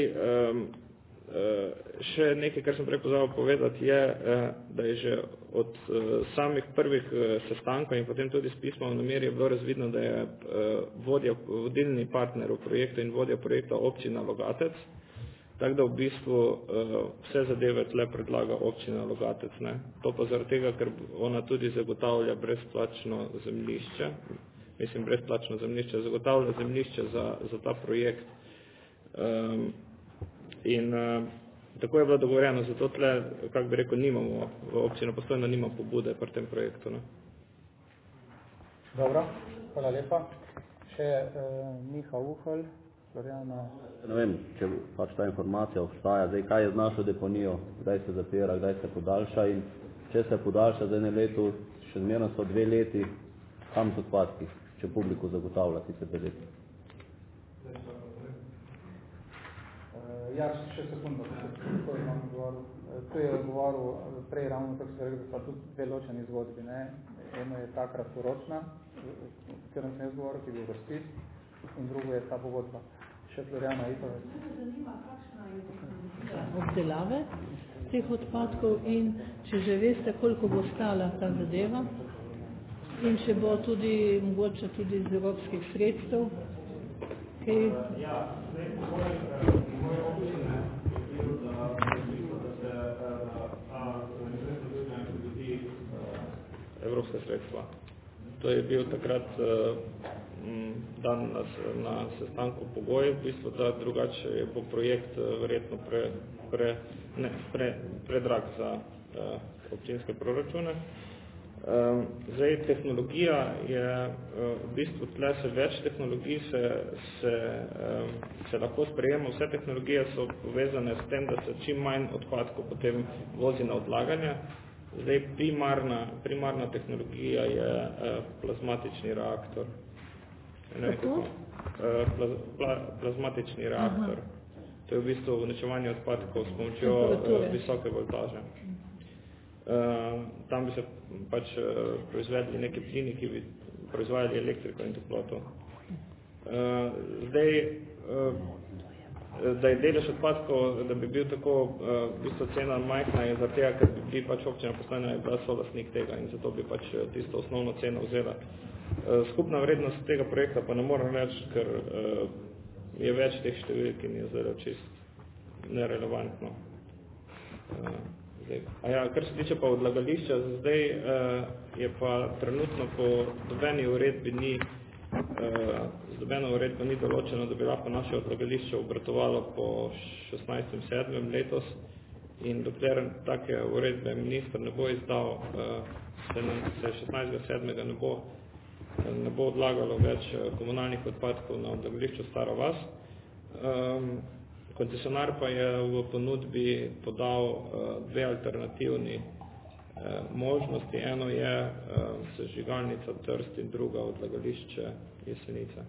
še nekaj, kar sem prej pozabil povedati, je, da je že od samih prvih sestankov in potem tudi s pismom nameri je bilo razvidno, da je vodja, vodilni partner v projektu in vodja projekta občina Logatec, tako da v bistvu vse zadeve tle predlaga občina Logatec. Ne. To pa zaradi tega, ker ona tudi zagotavlja brezplačno zemljišče, mislim brezplačno zemljišče, zagotavlja zemljišče za, za ta projekt. Um, in uh, tako je bilo dogovorjeno, zato tle, kako bi rekel, nimamo, v občino Postojna nima pobude pri tem projektu. Ne?
Dobro, hvala lepa. Še uh, Miha Uhelj, Florjana.
Ne vem, če pač ta informacija obstaja, zdaj kaj je z našo deponijo, kdaj se zapira, kdaj se podaljša in če se podaljša za ene leto, še zmerno so dve leti, kam z odpadki, če publiku zagotavlja tiste dve leti.
Ja, še sekundo, ko imam govoril. Tu je govoril prej ravno, tako se rekel, da sta tudi dve ločeni zgodbi. Ne? Eno je ta kratkoročna, v katerem sem jaz govoril, ki je bil razpis, in drugo je ta pogodba. Še Florjana Itovec.
Me zanima, kakšna je tehnologija obdelave teh odpadkov in če že veste, koliko bo stala ta zadeva in če bo tudi, mogoče tudi iz evropskih sredstev. Okay.
Ja, zdaj, moje občine je bil, da, da se ta sredstva tudi evropske sredstva. To je bil takrat dan na, na sestanku pogojev, v bistvu, da drugače bo projekt verjetno pre, pre, ne, pre, predrag za občinske proračune. Zdaj, tehnologija je v bistvu tle se več tehnologij se, se, se lahko sprejema. Vse tehnologije so povezane s tem, da se čim manj odpadkov potem vozi na odlaganje. Zdaj, primarna, primarna tehnologija je plazmatični reaktor. Ne, kako? Plaz, pla, plazmatični reaktor. Aha. To je v bistvu uničevanje odpadkov s pomočjo visoke voltaže. Uh, tam bi se pač uh, proizvedli neki plini, ki bi proizvajali elektriko in toploto. Uh, zdaj, uh, da je delež odpadkov, da bi bil tako uh, v bistvu cena majhna, je zaradi tega, ker bi bili pač občina Postojna je bila solastnik tega in zato bi pač tisto osnovno ceno vzela. Uh, skupna vrednost tega projekta pa ne moram reči, ker uh, je več teh številk in je zelo čist nerelevantno. Uh, A ja, kar se tiče pa odlagališča, zdaj uh, je pa trenutno po dobeni uredbi ni, uh, z dobeno uredbo ni določeno, da bi lahko naše odlagališče obratovalo po šestnajstem sedmem letos in dokler take uredbe minister ne bo izdal, uh, se, se šestnajstega sedmega ne bo, ne bo odlagalo več komunalnih odpadkov na odlagališču Stara vas. Um, Koncesionar pa je v ponudbi podal uh, dve alternativni uh, možnosti. Eno je uh, sežigalnica Trst in druga odlagališče Jesenice.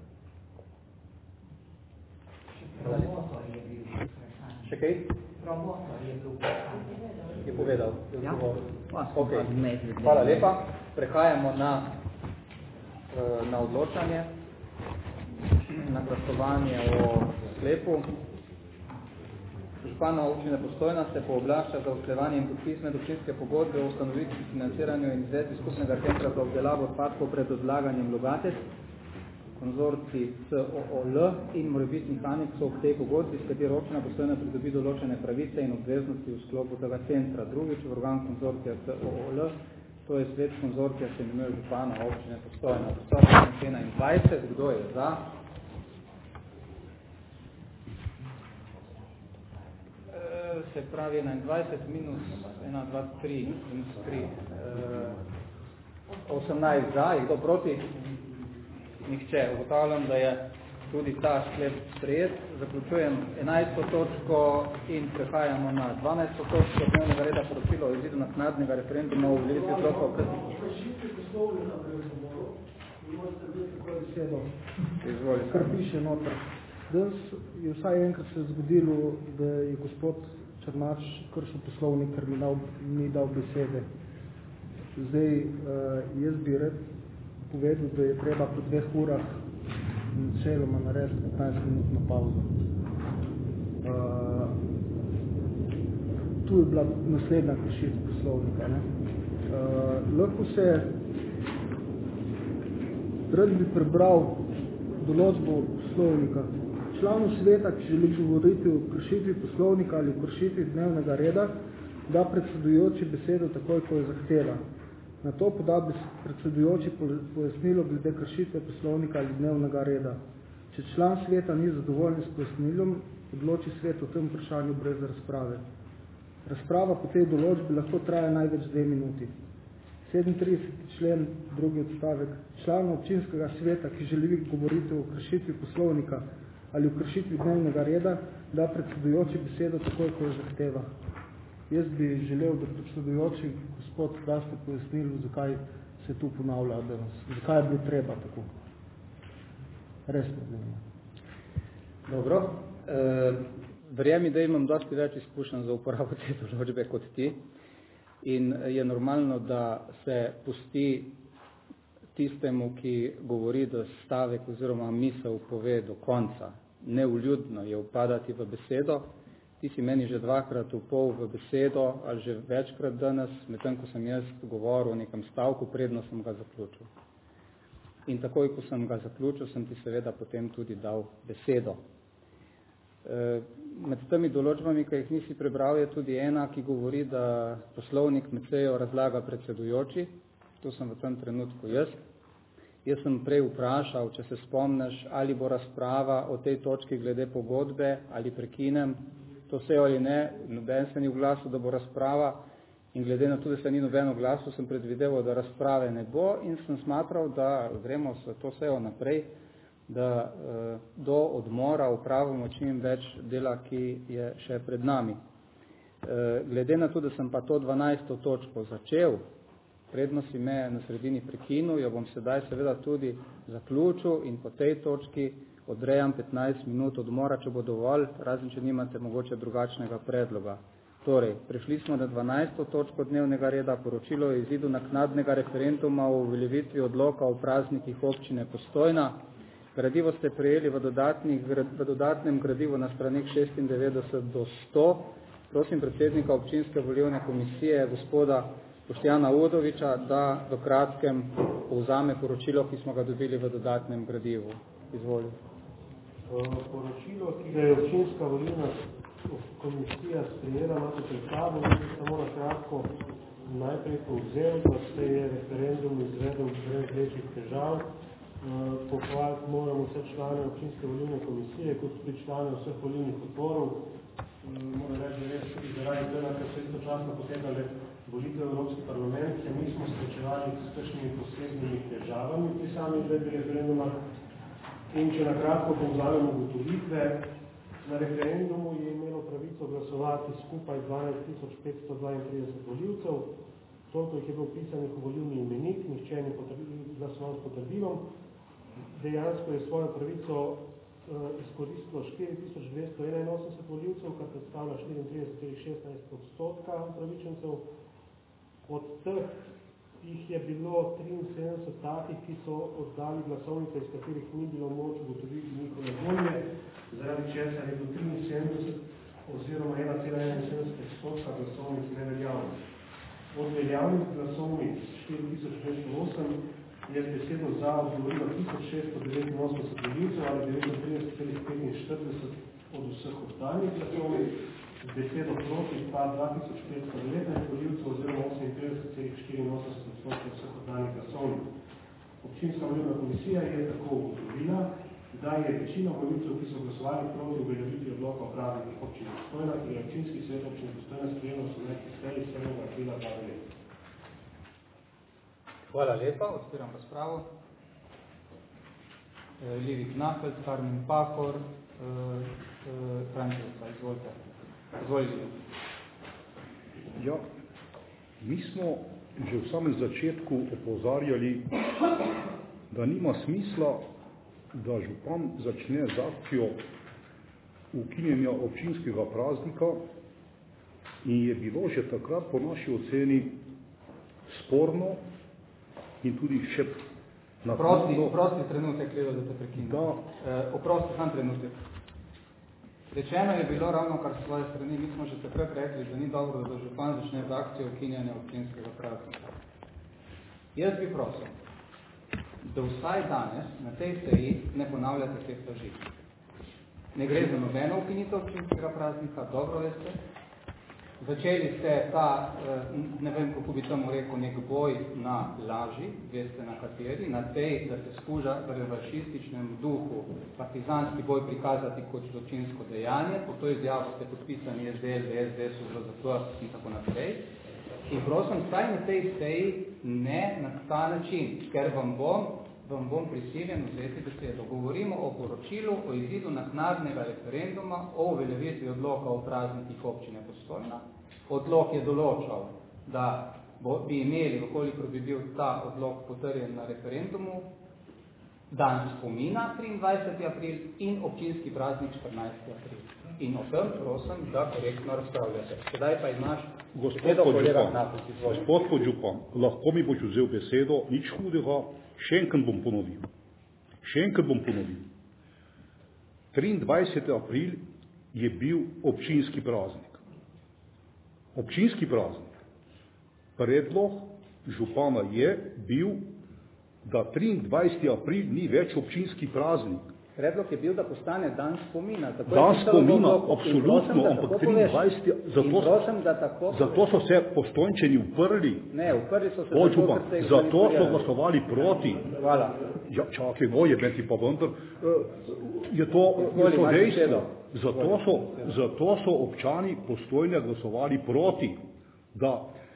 Promotor je bil. Še kaj? Promotor je bil. Je povedal. Je ja. Okay. Hvala lepa. Prehajamo na, uh, na odločanje, na glasovanje o sklepu. Župana občine Postojna se pooblašča za usklajevanje in podpis medobčinske pogodbe o ustanovitvi, financiranju in izvedbi skupnega centra za obdelavo odpadkov pred odlaganjem Logatec, konzorcij C O O L in morebitnih aneksov k tej pogodbi, s katero občina Postojna pridobi določene pravice in obveznosti v sklopu tega centra. Drugič, v organ konzorcija C O O L, to je svet konzorcija, se imenuje župana občine Postojna. Postojna enaindvajset, kdo je za? Se pravi enaindvajset minus ena, dva, tri, minus tri, osemnajst za, je kdo proti? Nihče. Ugotavljam, da je tudi ta sklep sprejet. Zaključujem enajsto točko in prehajamo na dvanajsto točko dnevnega reda poročilo o izidu naknadnega referenduma o uveljavitvi odlokov pred... Izvolite.
Kar piše noter. Danes je vsaj enkrat se zgodilo, da je gospod Černač kršil poslovnik, ker mi dal, ni dal besede. Zdaj, uh, jaz bi red povedal, da je treba po dveh urah celoma narediti petnajst minutno pauzo. Uh, tu je bila naslednja kršitev poslovnika. Ne? Uh, lahko se rad bi prebral določbo poslovnika. Članu sveta, ki želi govoriti o kršitvi poslovnika ali o kršitvi dnevnega reda, da predsedujoči besedo takoj, ko je zahteva. Na to poda predsedujoči pojasnilo glede kršitve poslovnika ali dnevnega reda. Če član sveta ni zadovoljen s pojasnilom, odloči svet o tem vprašanju brez razprave. Razprava po tej določbi lahko traja največ dve minuti. sedemintrideseti člen, drugi odstavek. Član občinskega sveta, ki želi govoriti o kršitvi poslovnika ali v kršitvi dnevnega reda, da predsedujoči besedo takoj, ko je zahteva. Jaz bi želel, da predsedujoči gospod daste pojasnilo, zakaj se tu ponavlja danes, zakaj je bilo treba tako. Res problemno.
Dobro. E, verjemi, da imam dosti več izkušenj za uporabo te določbe kot ti in je normalno, da se pusti tistemu, ki govori, da stavek oziroma misel pove do konca. Neuljudno je upadati v besedo. Ti si meni že dvakrat upol v besedo, ali že večkrat danes, medtem ko sem jaz govoril o nekem stavku, predno sem ga zaključil. In takoj, ko sem ga zaključil, sem ti seveda potem tudi dal besedo. E, med temi določbami, ki jih nisi prebral, je tudi ena, ki govori, da poslovnik med sejo razlaga predsedujoči. To sem v tem trenutku jaz. Jaz sem prej vprašal, če se spomniš, ali bo razprava o tej točki glede pogodbe, ali prekinem to sejo ali ne. Noben se ni v glasu, da bo razprava. In glede na to, da se ni nobeno glasu, sem predvideval, da razprave ne bo in sem smatral, da gremo s to sejo naprej, da eh, do odmora upravimo čim več dela, ki je še pred nami. Eh, glede na to, da sem pa to dvanajsto točko začel, predno si me na sredini prekinil, jo bom sedaj seveda tudi zaključil in po tej točki odrejam petnajst minut odmora, če bo dovolj, razen če nimate mogoče drugačnega predloga. Torej, prešli smo na dvanajsto točko dnevnega reda, poročilo o izidu naknadnega referenduma o uveljavitvi odloka o praznikih občine Postojna. Gradivo ste prejeli v, v dodatnem gradivu na straneh šestindevetdeset do sto. Prosim predsednika občinske volilne komisije, gospoda Boštjana Udoviča, da do kratkem povzame poročilo, ki smo ga dobili v dodatnem gradivu. Izvolite.
Poročilo, ki ga je občinska volilna komisija sprejela, imate pred sabo, in samo na kratko najprej povzel, da se je referendum izvedel brez večjih težav. Pohvaliti moramo vse člane občinske volilne komisije, kot tudi člane vseh volilnih odborov. Moram reči, da res tudi zaradi tega, ker so istočasno potekale volitve v Evropski parlament, se nismo srečevali s kakšnimi posebnimi težavami pri sami izvedbi referenduma. In če na kratko povzamemo ugotovitve, na referendumu je imelo pravico glasovati skupaj dvanajst tisoč petsto dvaintrideset volivcev, toliko jih je bilo pisanih v volilni imenik, nihče ni glasoval s potrdilom. Dejansko je svojo pravico uh, izkoristilo štiri tisoč dvesto enainosemdeset volivcev, kar predstavlja štiriintrideset celih šestnajst odstotka upravičencev. Od teh jih je bilo triinsedemdeset takih, ki so oddali glasovnice, iz katerih ni bilo moč ugotoviti njihove volje, zaradi česar je bilo triinsedemdeset oziroma ena cela enainsedemdeset odstotka glasovnic neveljavnih. Od veljavnih glasovnic štiri tisoč dvesto osem je z besedo za odgovorilo tisoč šeststo devetinosemdeset volivcev ali devetintrideset celih petinštirideset od vseh oddanih glasovnic, z besedo proti pa dva tisoč petsto devetnajst volivcev oziroma osemintrideset celih štiriinosemdeset odstotkov vseh oddanih glasovnic. Občinska volilna komisija je tako ugotovila, da je večina volivcev, ki so glasovali proti uveljavitvi odloka o praznikih občine Postojna, ki je občinski svet občine Postojna sprejel na osemnajsti seji sedmega aprila dva tisoč devet.
Hvala lepa, odpiram razpravo. E, Livik Nafel, Karmen Pahor, e, e, Frančica, izvolite. Izvolite.
Ja, mi smo že v samem začetku opozarjali, da nima smisla, da župan začne z akcijo ukinjenja občinskega praznika in je bilo že takrat po naši oceni sporno in tudi še
Prosti, prosti trenutek, Leo, da te prekinem.
Da.
E, oprosti, sam trenutek. Rečeno je bilo ravno kar s svoje strani, mi smo že takrat rekli, da ni dobro, da župan začne z akcijo ukinjanja občinskega praznika. Jaz bi prosil, da vsaj danes na tej seji ne ponavljate teh laži. Ne gre za nobeno ukinitev občinskega praznika, dobro veste. Začeli ste ta, ne vem, kako bi temu rekel, nek boj na laži, veste na kateri, na tej, da se skuža v revanšističnem duhu partizanski boj prikazati kot zločinsko dejanje, po to izjavo ste podpisani S D L, S D S, V Z P in tako naprej. In prosim, saj na tej seji ne na ta način, ker vam bom, vam bom prisiljen vzeti besedo. Govorimo o poročilu o izidu naknadnega referenduma o uveljavitvi odloka o praznikih občine Postojna. Odlok je določal, da bo, bi imeli, kolikor bi bil ta odlok potrjen na referendumu, dan spomina triindvajseti april in občinski praznik štirinajsti april. In o tem prosim, da korektno razpravljate. Sedaj pa imaš
Gospod podžupan, gospod podžupan, lahko mi boš vzel besedo, nič hudega, še enkrat bom ponovil. Še enkrat bom ponovil. triindvajseti april je bil občinski praznik. Občinski praznik. Predlog župana je bil, da triindvajseti april ni več občinski praznik.
Predlog je bil, da postane dan spomina. Tako
dan spomina, absolutno, ampak triindvajseti Zato,
prosim, da tako
zato so se Postojnčani uprli.
Ne, uprli so se
Podžupan, zato, zato so glasovali proti.
Hvala.
Ja, čakaj, no, je meti pa vendar. Je to, je to dejstvo. Zato so, zato so občani Postojne glasovali proti, da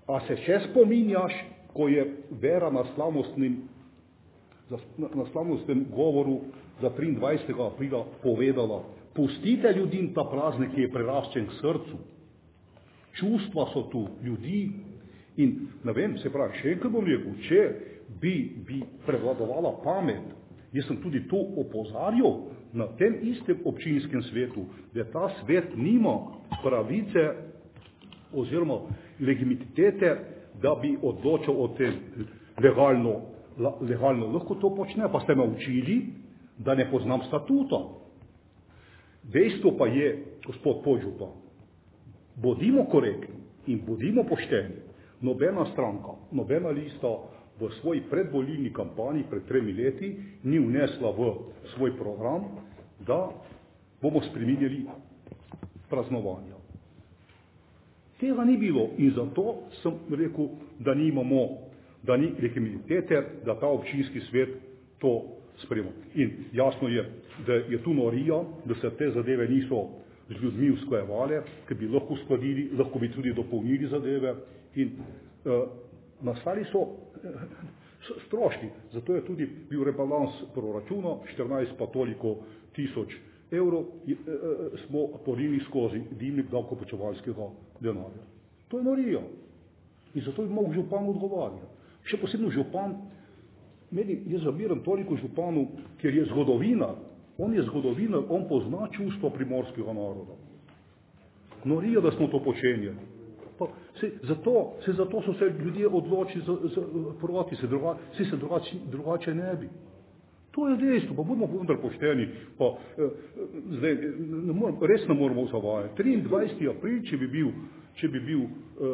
A se še spominjaš, ko je Vera na slavnostnem, na slavnostnem govoru za triindvajsetega aprila povedala, pustite ljudim ta praznik, ki je preraščen k srcu. Čustva so tu ljudi in, ne vem, se pravi, še enkrat bom rekel, če bi, bi prevladovala pamet, jaz sem tudi to opozarjal na tem istem občinskem svetu, da ta svet nima pravice oziroma legitimitete, da bi odločal o tem legalno, legalno. Lahko to počne, pa ste me učili, da ne poznam statuta. Dejstvo pa je, gospod podžupan, bodimo korektni in bodimo pošteni. Nobena stranka, nobena lista v svoji predvolilni kampanji pred tremi leti ni vnesla v svoj program, da bomo spreminjali praznovanja. Tega ni bilo in zato sem rekel, da nimamo, da ni legitimitete, da ta občinski svet to sprejema. In jasno je, da je tu norija, da se te zadeve niso z ljudmi usklajevale, ki bi lahko uskladili, lahko bi tudi dopolnili zadeve in uh, nastali so uh, stroški. Zato je tudi bil rebalans proračuna, štirinajst pa toliko tisoč evrov uh, uh, smo porili skozi dimnik davkoplačevalskega denarja. To je norija. In zato bi mogel župan odgovarjati. Še posebno župan, meni je zabiran toliko županu, ker je zgodovinar. On je zgodovinar, on pozna čustvo primorskega naroda. Norija, da smo to počenjali. Pa se, zato, se zato so se ljudje odločili za, za proti, se, druga, se, se drugače, drugače ne bi. To je dejstvo, pa budemo vendar pošteni, pa eh, zdaj, ne moram, res ne moramo zavajati. triindvajseti april, če bi bil, če bi bil,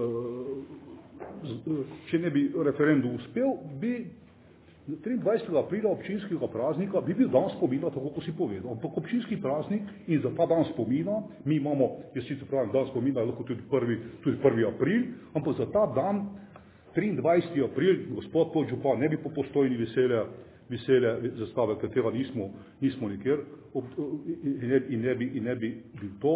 eh, če ne bi referendum uspel, bi triindvajsetega aprila občinskega praznika bi bil dan spomina, tako kot si povedal. Ampak občinski praznik in za ta dan spomina, mi imamo, jaz sicer pravim, dan spomina, lahko tudi prvi, tudi prvi april, ampak za ta dan, triindvajseti april, gospod podžupan, ne bi po Postojni veselja, veselja zastave, katera nismo, nismo nikjer ob, in, ne, in, ne bi, in ne bi bil to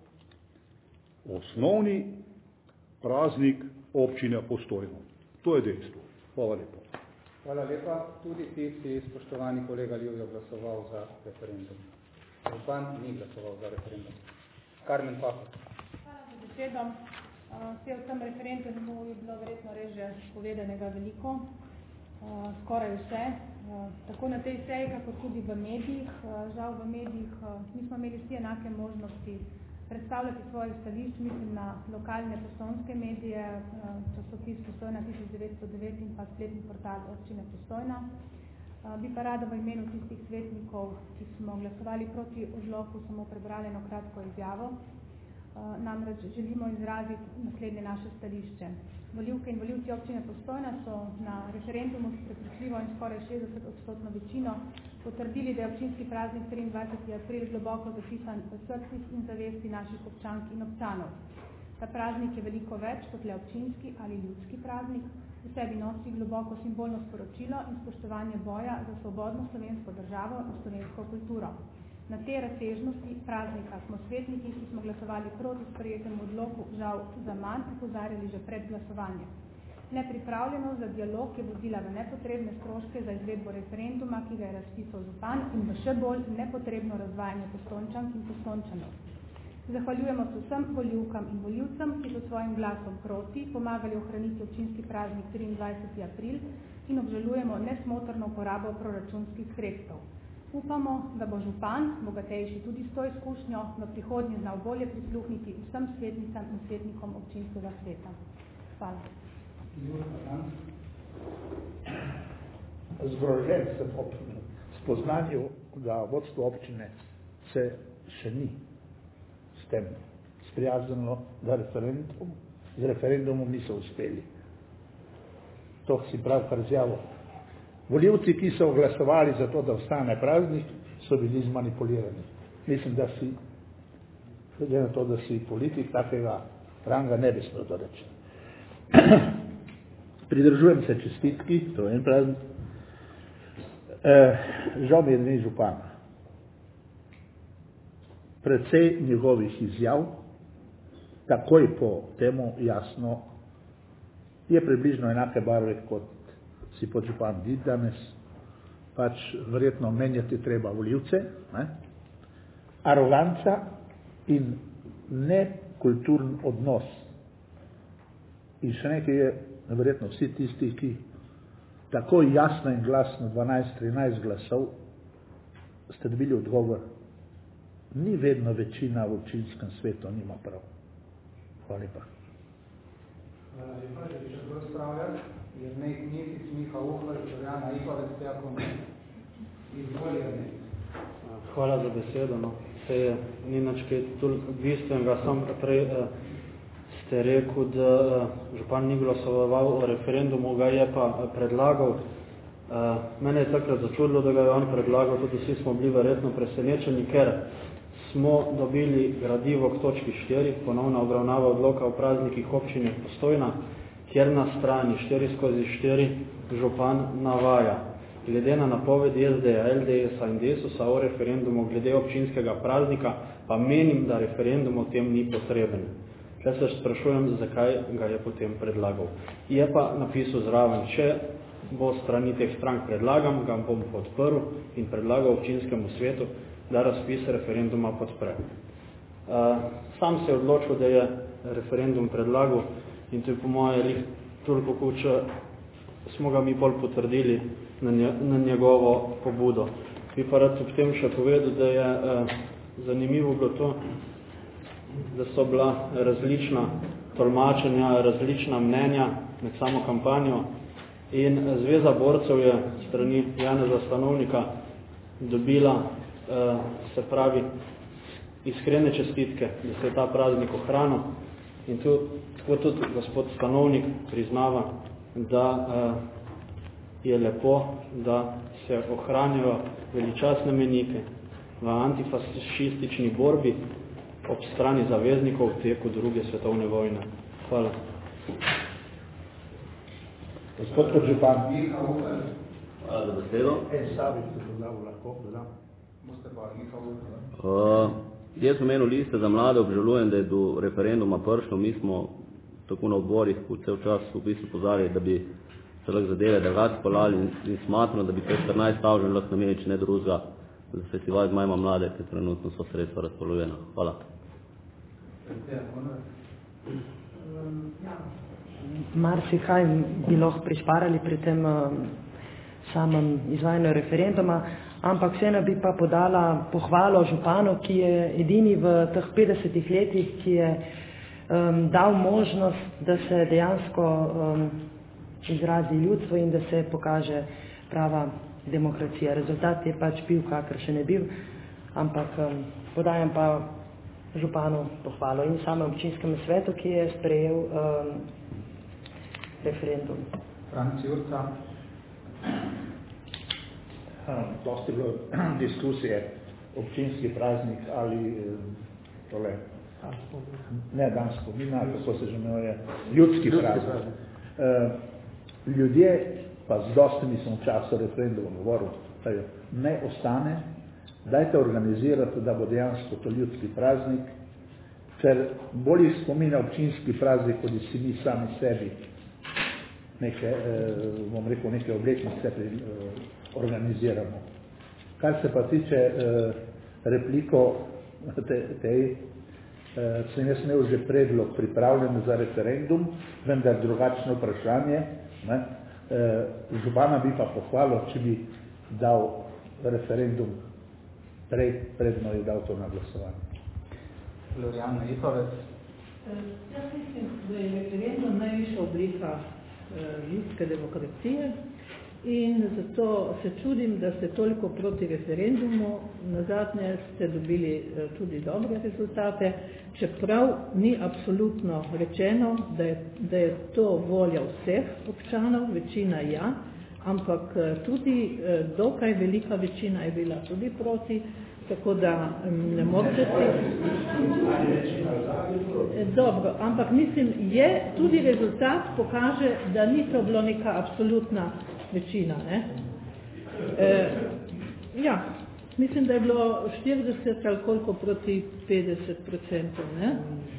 osnovni praznik občine Postojno. To je dejstvo. Hvala lepa.
Hvala lepa. Tudi ti si, spoštovani kolega Ljubjo, glasoval za referendum. Župan ni glasoval za referendum. Karmen Pahor.
Hvala za besedo. Vse v tem referendumu je bilo verjetno res že povedanega veliko, skoraj vse. Tako na tej seji, kako tudi v medijih. Žal v medijih nismo imeli vsi enake možnosti predstavljati svojih stališč, mislim na lokalne postojnske medije, časopis Postojna tisoč devetsto devet in pa spletni portal občine Postojna. Bi pa rada v imenu tistih svetnikov, ki smo glasovali proti odloku, samo prebrali eno kratko izjavo. Namreč želimo izraziti naslednje naše stališče. Volivke in volivci občine Postojna so na referendumu s prepričljivo in skoraj šestdeset odstotno večino potrdili, da je občinski praznik triindvajseti april globoko zapisan v srcih in zavesti naših občank in občanov. Ta praznik je veliko več kot le občinski ali ljudski praznik, v sebi nosi globoko simbolno sporočilo in spoštovanje boja za svobodno slovensko državo in slovensko kulturo. Na te razsežnosti praznika smo svetniki, ki smo glasovali proti sprejetemu odloku, žal za manj opozarjali že pred glasovanjem. Nepripravljenost za dialog je vodila v nepotrebne stroške za izvedbo referenduma, ki ga je razpisal župan, in v še bolj nepotrebno razvajanje Postojnčank in Postojnčanov. Zahvaljujemo se vsem volivkam in volivcem, ki so svojim glasom proti pomagali ohraniti občinski praznik triindvajseti april in obžalujemo nesmotrno uporabo proračunskih sredstev. Upamo, da bo župan, bogatejši tudi s to izkušnjo, v prihodnje znal bolje prisluhniti vsem svetnicam in svetnikom občinskega sveta. Hvala.
Zgrožen sem ob spoznanju, da vodstvo občine se še ni s tem sprijaznilo, da referendum, z referendumom niso uspeli. To si pravkar izjavil. Volivci, ki so glasovali za to, da ostane praznik, so bili zmanipulirani. Mislim, da si, glede na to, da si politik takega ranga ne bi smel doreči. Pridržujem se čestitki, to je en praznik. E, žal mi je, da ni župana. Predvsej njegovih izjav, takoj po temu jasno je približno enake barve, kot si podžupan vidi danes. Pač verjetno menjati treba voljivce, ne? Aroganca in nekulturen odnos. In še nekaj je, verjetno vsi tisti, ki tako jasno in glasno dvanajst trinajst glasov ste dobili odgovor, ni vedno večina v občinskem svetu, nima prav. Hvala lepa.
Hvala lepa, da bi še kdo spravljal, je Nek Mesic, Miha Uhar, Žorjana Ipavec, Jakom izvoljeni.
Hvala za besedo. No. Se je ni nič kaj toliko bistvenega, sam prej eh, ste rekel, da eh, župan ni glasoval o referendumu, ga je pa predlagal. Uh, mene je takrat začudilo, da ga je on predlagal, tudi vsi smo bili verjetno presenečeni, ker smo dobili gradivo k točki štiri, ponovna obravnava odloka o praznikih občine Postojna, kjer na strani štiri skozi štiri župan navaja. Glede na napovedi S D A, L D S-a in Desusa o referendumu glede občinskega praznika, pa menim, da referendum o tem ni potreben. Če se sprašujem, zakaj ga je potem predlagal. Je pa napisal zraven, če bo strani teh strank predlagam, ga bom podprl in predlagal občinskemu svetu, da razpis referenduma podpre. Uh, sam se je odločil, da je referendum predlagal in to je po moje lih toliko kuče, smo ga mi bolj potrdili na, nje, na njegovo pobudo. Bi pa rad ob tem še povedal, da je uh, zanimivo bilo to, da so bila različna tolmačenja, različna mnenja med samo kampanjo. In Zveza borcev je strani Janeza Stanovnika dobila, eh, se pravi, iskrene čestitke, da se je ta praznik ohranil. In tu, tako tudi gospod Stanovnik priznava, da eh, je lepo, da se ohranijo veličastne menike v antifašistični borbi ob strani zaveznikov v teku druge svetovne vojne. Hvala.
Gospod podžupan.
Hvala za besedo.
En stavek se dodal lahko, dodam.
Uh, jaz v imenu Liste za mlade obžalujem, da je do referenduma prišlo. Mi smo tako na odborih cel čas v bistvu pozarjali, da bi se lahko zadeve drugače speljali in, in smatramo, da bi te štirinajst tisoč lahko namenili, če ne drugega, za festival Zmajma mlade, ki trenutno so sredstva razpolovljena. Hvala.
Marsikaj bi lahko prišparali pri tem um, samem izvajanju referenduma, ampak vseeno bi pa podala pohvalo županu, ki je edini v teh petdesetih letih, ki je um, dal možnost, da se dejansko um, izrazi ljudstvo in da se pokaže prava demokracija. Rezultat je pač bil, kakor še ne bil, ampak um, podajam pa županu pohvalo in samem občinskemu svetu, ki je sprejel um, referendum.
Franc Jurca. Dosti bilo diskusije, občinski praznik ali tole, ne dan spomina, kako se že imenuje, ljudski praznik. Ljudje, pa z dosti nisem v času referenduma govoril, ne ostane, dajte organizirati, da bo dejansko to ljudski praznik, ker bolj spomina občinski praznik, kot si mi sami sebi neke, bom rekel, neke obletnice organiziramo. Kar se pa tiče repliko tej, sem jaz imel že predlog pripravljen za referendum, vendar drugačno vprašanje. Ne? Župana bi pa pohvalil, če bi dal referendum prej, predno je dal to na glasovanje.
Floriana Ipavec.
Jaz mislim, da je referendum najvišja oblika ljudske demokracije in zato se čudim, da ste toliko proti referendumu. Nazadnje ste dobili tudi dobre rezultate, čeprav ni absolutno rečeno, da je, da je to volja vseh občanov, večina ja, ampak tudi dokaj velika večina je bila tudi proti, tako da ne morete si... Dobro, ampak mislim, je tudi rezultat pokaže, da ni to bilo neka absolutna večina. Ne? E, ja, mislim, da je bilo štirideset ali koliko proti petdeset procentov. Ne?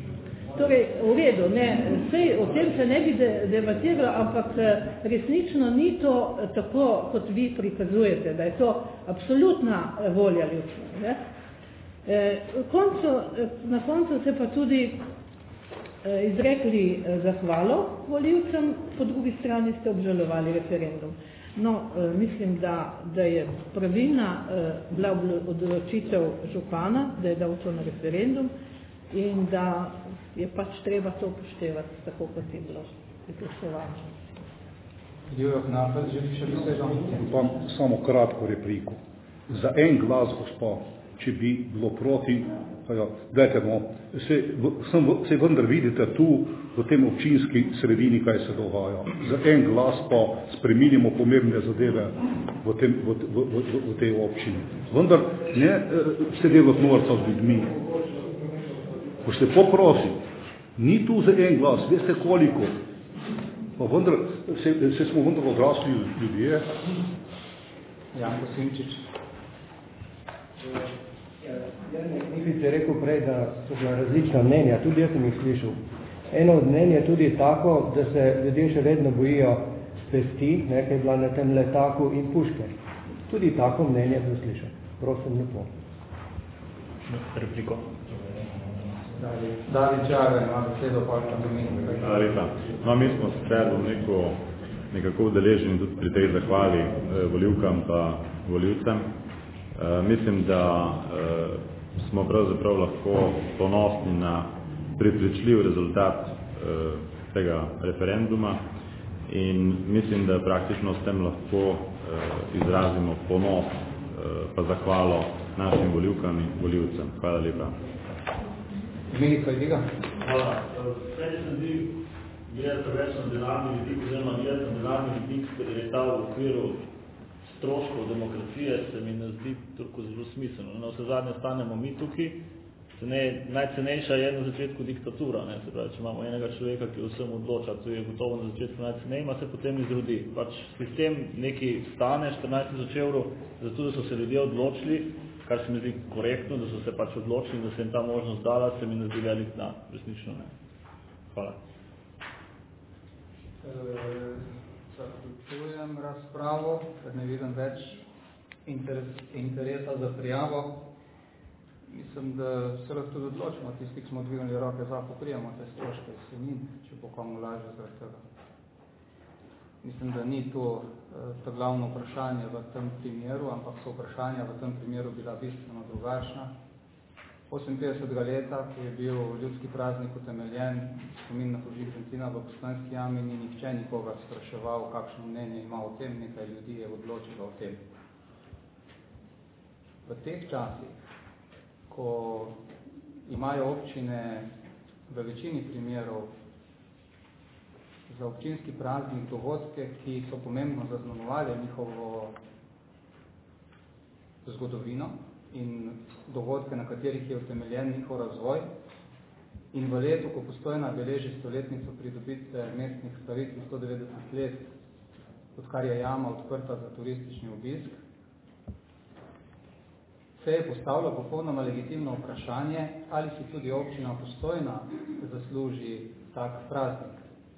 Torej, v redu, ne, sej o tem se ne bi de, debatiralo, ampak resnično ni to tako, kot vi prikazujete, da je to absolutna volja ljudstva. Ne? E, koncu, na koncu se pa tudi e, izrekli zahvalo volivcem, po drugi strani ste obžalovali referendum. No, e, mislim, da, da je pravilna e, bila odločitev župana, da je dal to na referendum in da je pač treba to upoštevati, tako kot je bilo izglasovano.
Pa samo kratko repliko. Za en glas, gospa, če bi bilo proti, ja, dajte no, se, sem, se vendar vidite tu v tem občinski sredini, kaj se dogaja. Za en glas pa spreminjamo pomembne zadeve v, tem, v, v, v, v tej občini. Vendar ne se delati norca z ljudmi. Ko ste poprosi, ni tu za en glas, veste koliko, pa vendar, se, se smo vendar odrasli ljudje.
Janko Simčič.
Nekaj je rekel prej, da so bila različna mnenja, tudi jaz sem jih slišal. Eno od mnenj je tudi tako, da se ljudje še vedno bojijo pesti, nekaj je bila na tem letaku in puške. Tudi tako mnenje sem slišal. Prosim, lepo.
Repliko.
David Čarve, ima besedo, pa še domeni.
Hvala lepa. No, mi smo sicer neko, nekako udeleženi tudi pri tej zahvali eh, volivkam pa volivcem. Eh, mislim, da eh, smo pravzaprav lahko ponosni na prepričljiv rezultat eh, tega referenduma in mislim, da praktično s tem lahko eh, izrazimo ponos eh, pa zahvalo našim volivkam in volivcem. Hvala lepa.
Minika Liga.
Hvala. Vse se zdi, gledate več na denarni vidik, oziroma gledate na denarni vidik, ker je ta v okviru stroškov demokracije, se mi ne zdi toliko zelo smiselno. Na vse zadnje stanemo mi tukaj, cene, najcenejša je na začetku diktatura, ne? Se pravi, če imamo enega človeka, ki vsem odloča, to je gotovo na začetku najcenej, ima se potem izrodi. Pač sistem neki stane štirinajst tisoč evrov, zato da so se ljudje odločili, kar se mi zdi korektno, da so se pač odločili, da se jim ta možnost dala, se mi ne zdi velik dan, resnično ne. Hvala.
Zaključujem razpravo, ker ne vidim več interes, interesa za prijavo. Mislim, da se lahko tudi odločimo, tisti, ki smo dvignili roke za, pokrijemo te stroške senin, če bo komu lažje zaradi tega. Mislim, da ni to to glavno vprašanje v tem primeru, ampak so vprašanja v tem primeru bila bistveno drugačna. oseminpetdesetega leta, ko je bil ljudski praznik utemeljen, spomin na požig bencina v Poslanski jami, ni nihče nikoga spraševal, kakšno mnenje ima o tem, nekaj ljudi je odločilo o tem. V teh časih, ko imajo občine v večini primerov za občinski praznik dogodke, ki so pomembno zaznamovali njihovo zgodovino in dogodke, na katerih je utemeljen njihov razvoj. In v letu, ko Postojna beleži stoletnico pridobitve mestnih stavitev sto devetdeset let, odkar je jama odprta za turistični obisk, se je postavilo popolnoma legitimno vprašanje, ali si tudi občina Postojna zasluži tak praznik.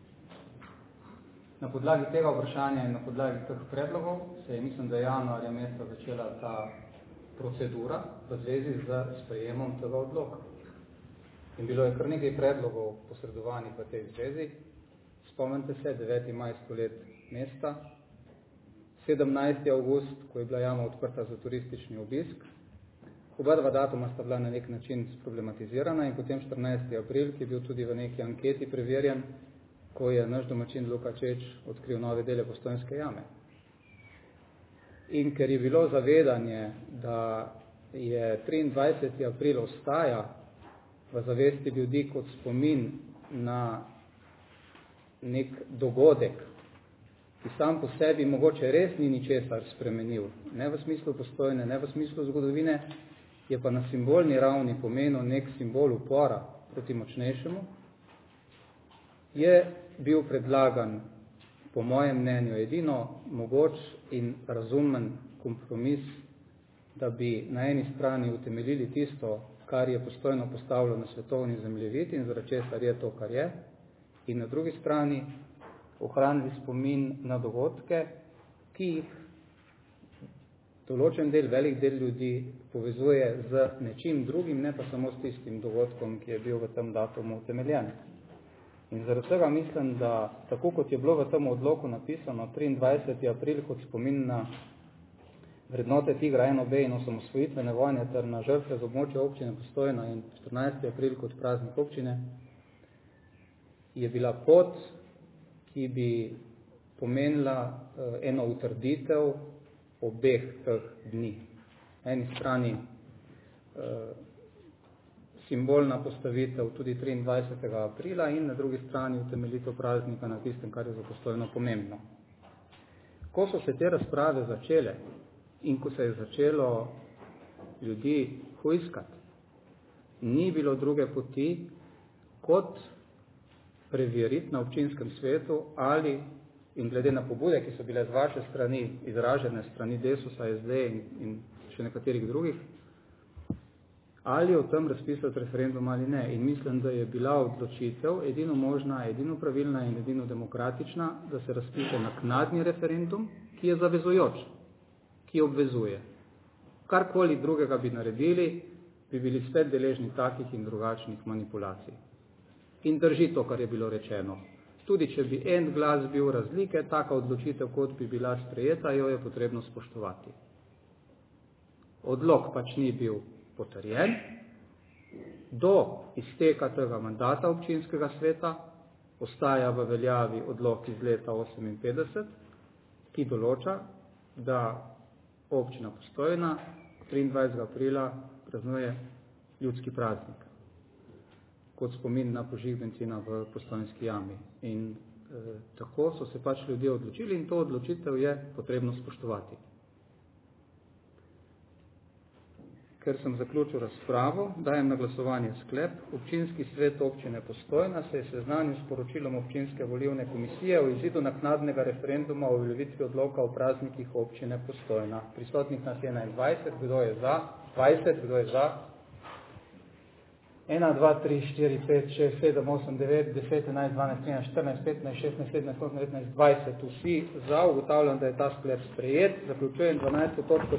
Na podlagi tega vprašanja in na podlagi teh predlogov se je, mislim, da je januarja meseca začela ta procedura v zvezi z sprejemom tega odloka. In bilo je kar nekaj predlogov posredovanih v tej zvezi. Spomnite se, deveti majski let mesta, sedemnajsti avgust, ko je bila jama odprta za turistični obisk. Oba dva datuma sta bila na nek način problematizirana in potem štirinajsti april, ki je bil tudi v neki anketi preverjen, ko je naš domačin Luka Čeč odkril nove dele Postojnske jame. In ker je bilo zavedanje, da je triindvajseti april ostaja v zavesti ljudi kot spomin na nek dogodek, ki sam po sebi mogoče res ni ničesar spremenil, ne v smislu Postojne, ne v smislu zgodovine, je pa na simbolni ravni pomenil nek simbol upora proti močnejšemu, je bil predlagan, po mojem mnenju, edino mogoč in razumen kompromis, da bi na eni strani utemeljili tisto, kar je Postojno postavilo na svetovni zemljevid in zaradi česar je to, kar je, in na drugi strani ohranili spomin na dogodke, ki jih določen del, velik del ljudi povezuje z nečim drugim, ne pa samo s tistim dogodkom, ki je bil v tem datumu utemeljen. In zaradi tega mislim, da tako kot je bilo v tem odloku napisano triindvajseti april kot spomin na vrednote Tigra ena B in osamosvojitvene vojne ter na žrtve z območja občine Postojna in štirinajsti april kot praznik občine, je bila pot, ki bi pomenila uh, eno utrditev obeh teh dni. Na eni strani uh, simbolna postavitev tudi triindvajsetega aprila in na drugi strani utemeljitev praznika na tistem, kar je za Postojno pomembno. Ko so se te razprave začele in ko se je začelo ljudi hujskati, ni bilo druge poti, kot preveriti na občinskem svetu ali, in glede na pobude, ki so bile z vaše strani izražene, strani Desusa, S D in, in še nekaterih drugih, ali o tem razpisati referendum ali ne. In mislim, da je bila odločitev edino možna, edino pravilna in edino demokratična, da se razpiše naknadni referendum, ki je zavezujoč, ki obvezuje. Karkoli drugega bi naredili, bi bili spet deležni takih in drugačnih manipulacij. In drži to, kar je bilo rečeno. Tudi če bi en glas bil razlike, taka odločitev, kot bi bila sprejeta, jo je potrebno spoštovati. Odlok pač ni bil potrjen. Do izteka tega mandata občinskega sveta ostaja v veljavi odlok iz leta oseminpetdeset, ki določa, da občina Postojna triindvajsetega aprila praznuje ljudski praznik kot spomin na požig bencina v Postojnski jami. In e, tako so se pač ljudje odločili in to odločitev je potrebno spoštovati. Ker sem zaključil razpravo, dajem na glasovanje sklep. Občinski svet občine Postojna se je seznanil s poročilom občinske volilne komisije o izidu naknadnega referenduma o uveljavitvi odloka o praznikih občine Postojna. Prisotnih nas je enaindvajset, kdo je za? dvajset, kdo je za? ena, dva, tri, štiri, pet, šest, sedem, osem, devet, deset, enajst, dvanajst, trinajst, štirinajst, petnajst, šestnajst, sedemnajst, osemnajst, devetnajst, dvajset. Vsi za, ugotavljam, da je ta sklep sprejet. Zaključujem dvanajsto točko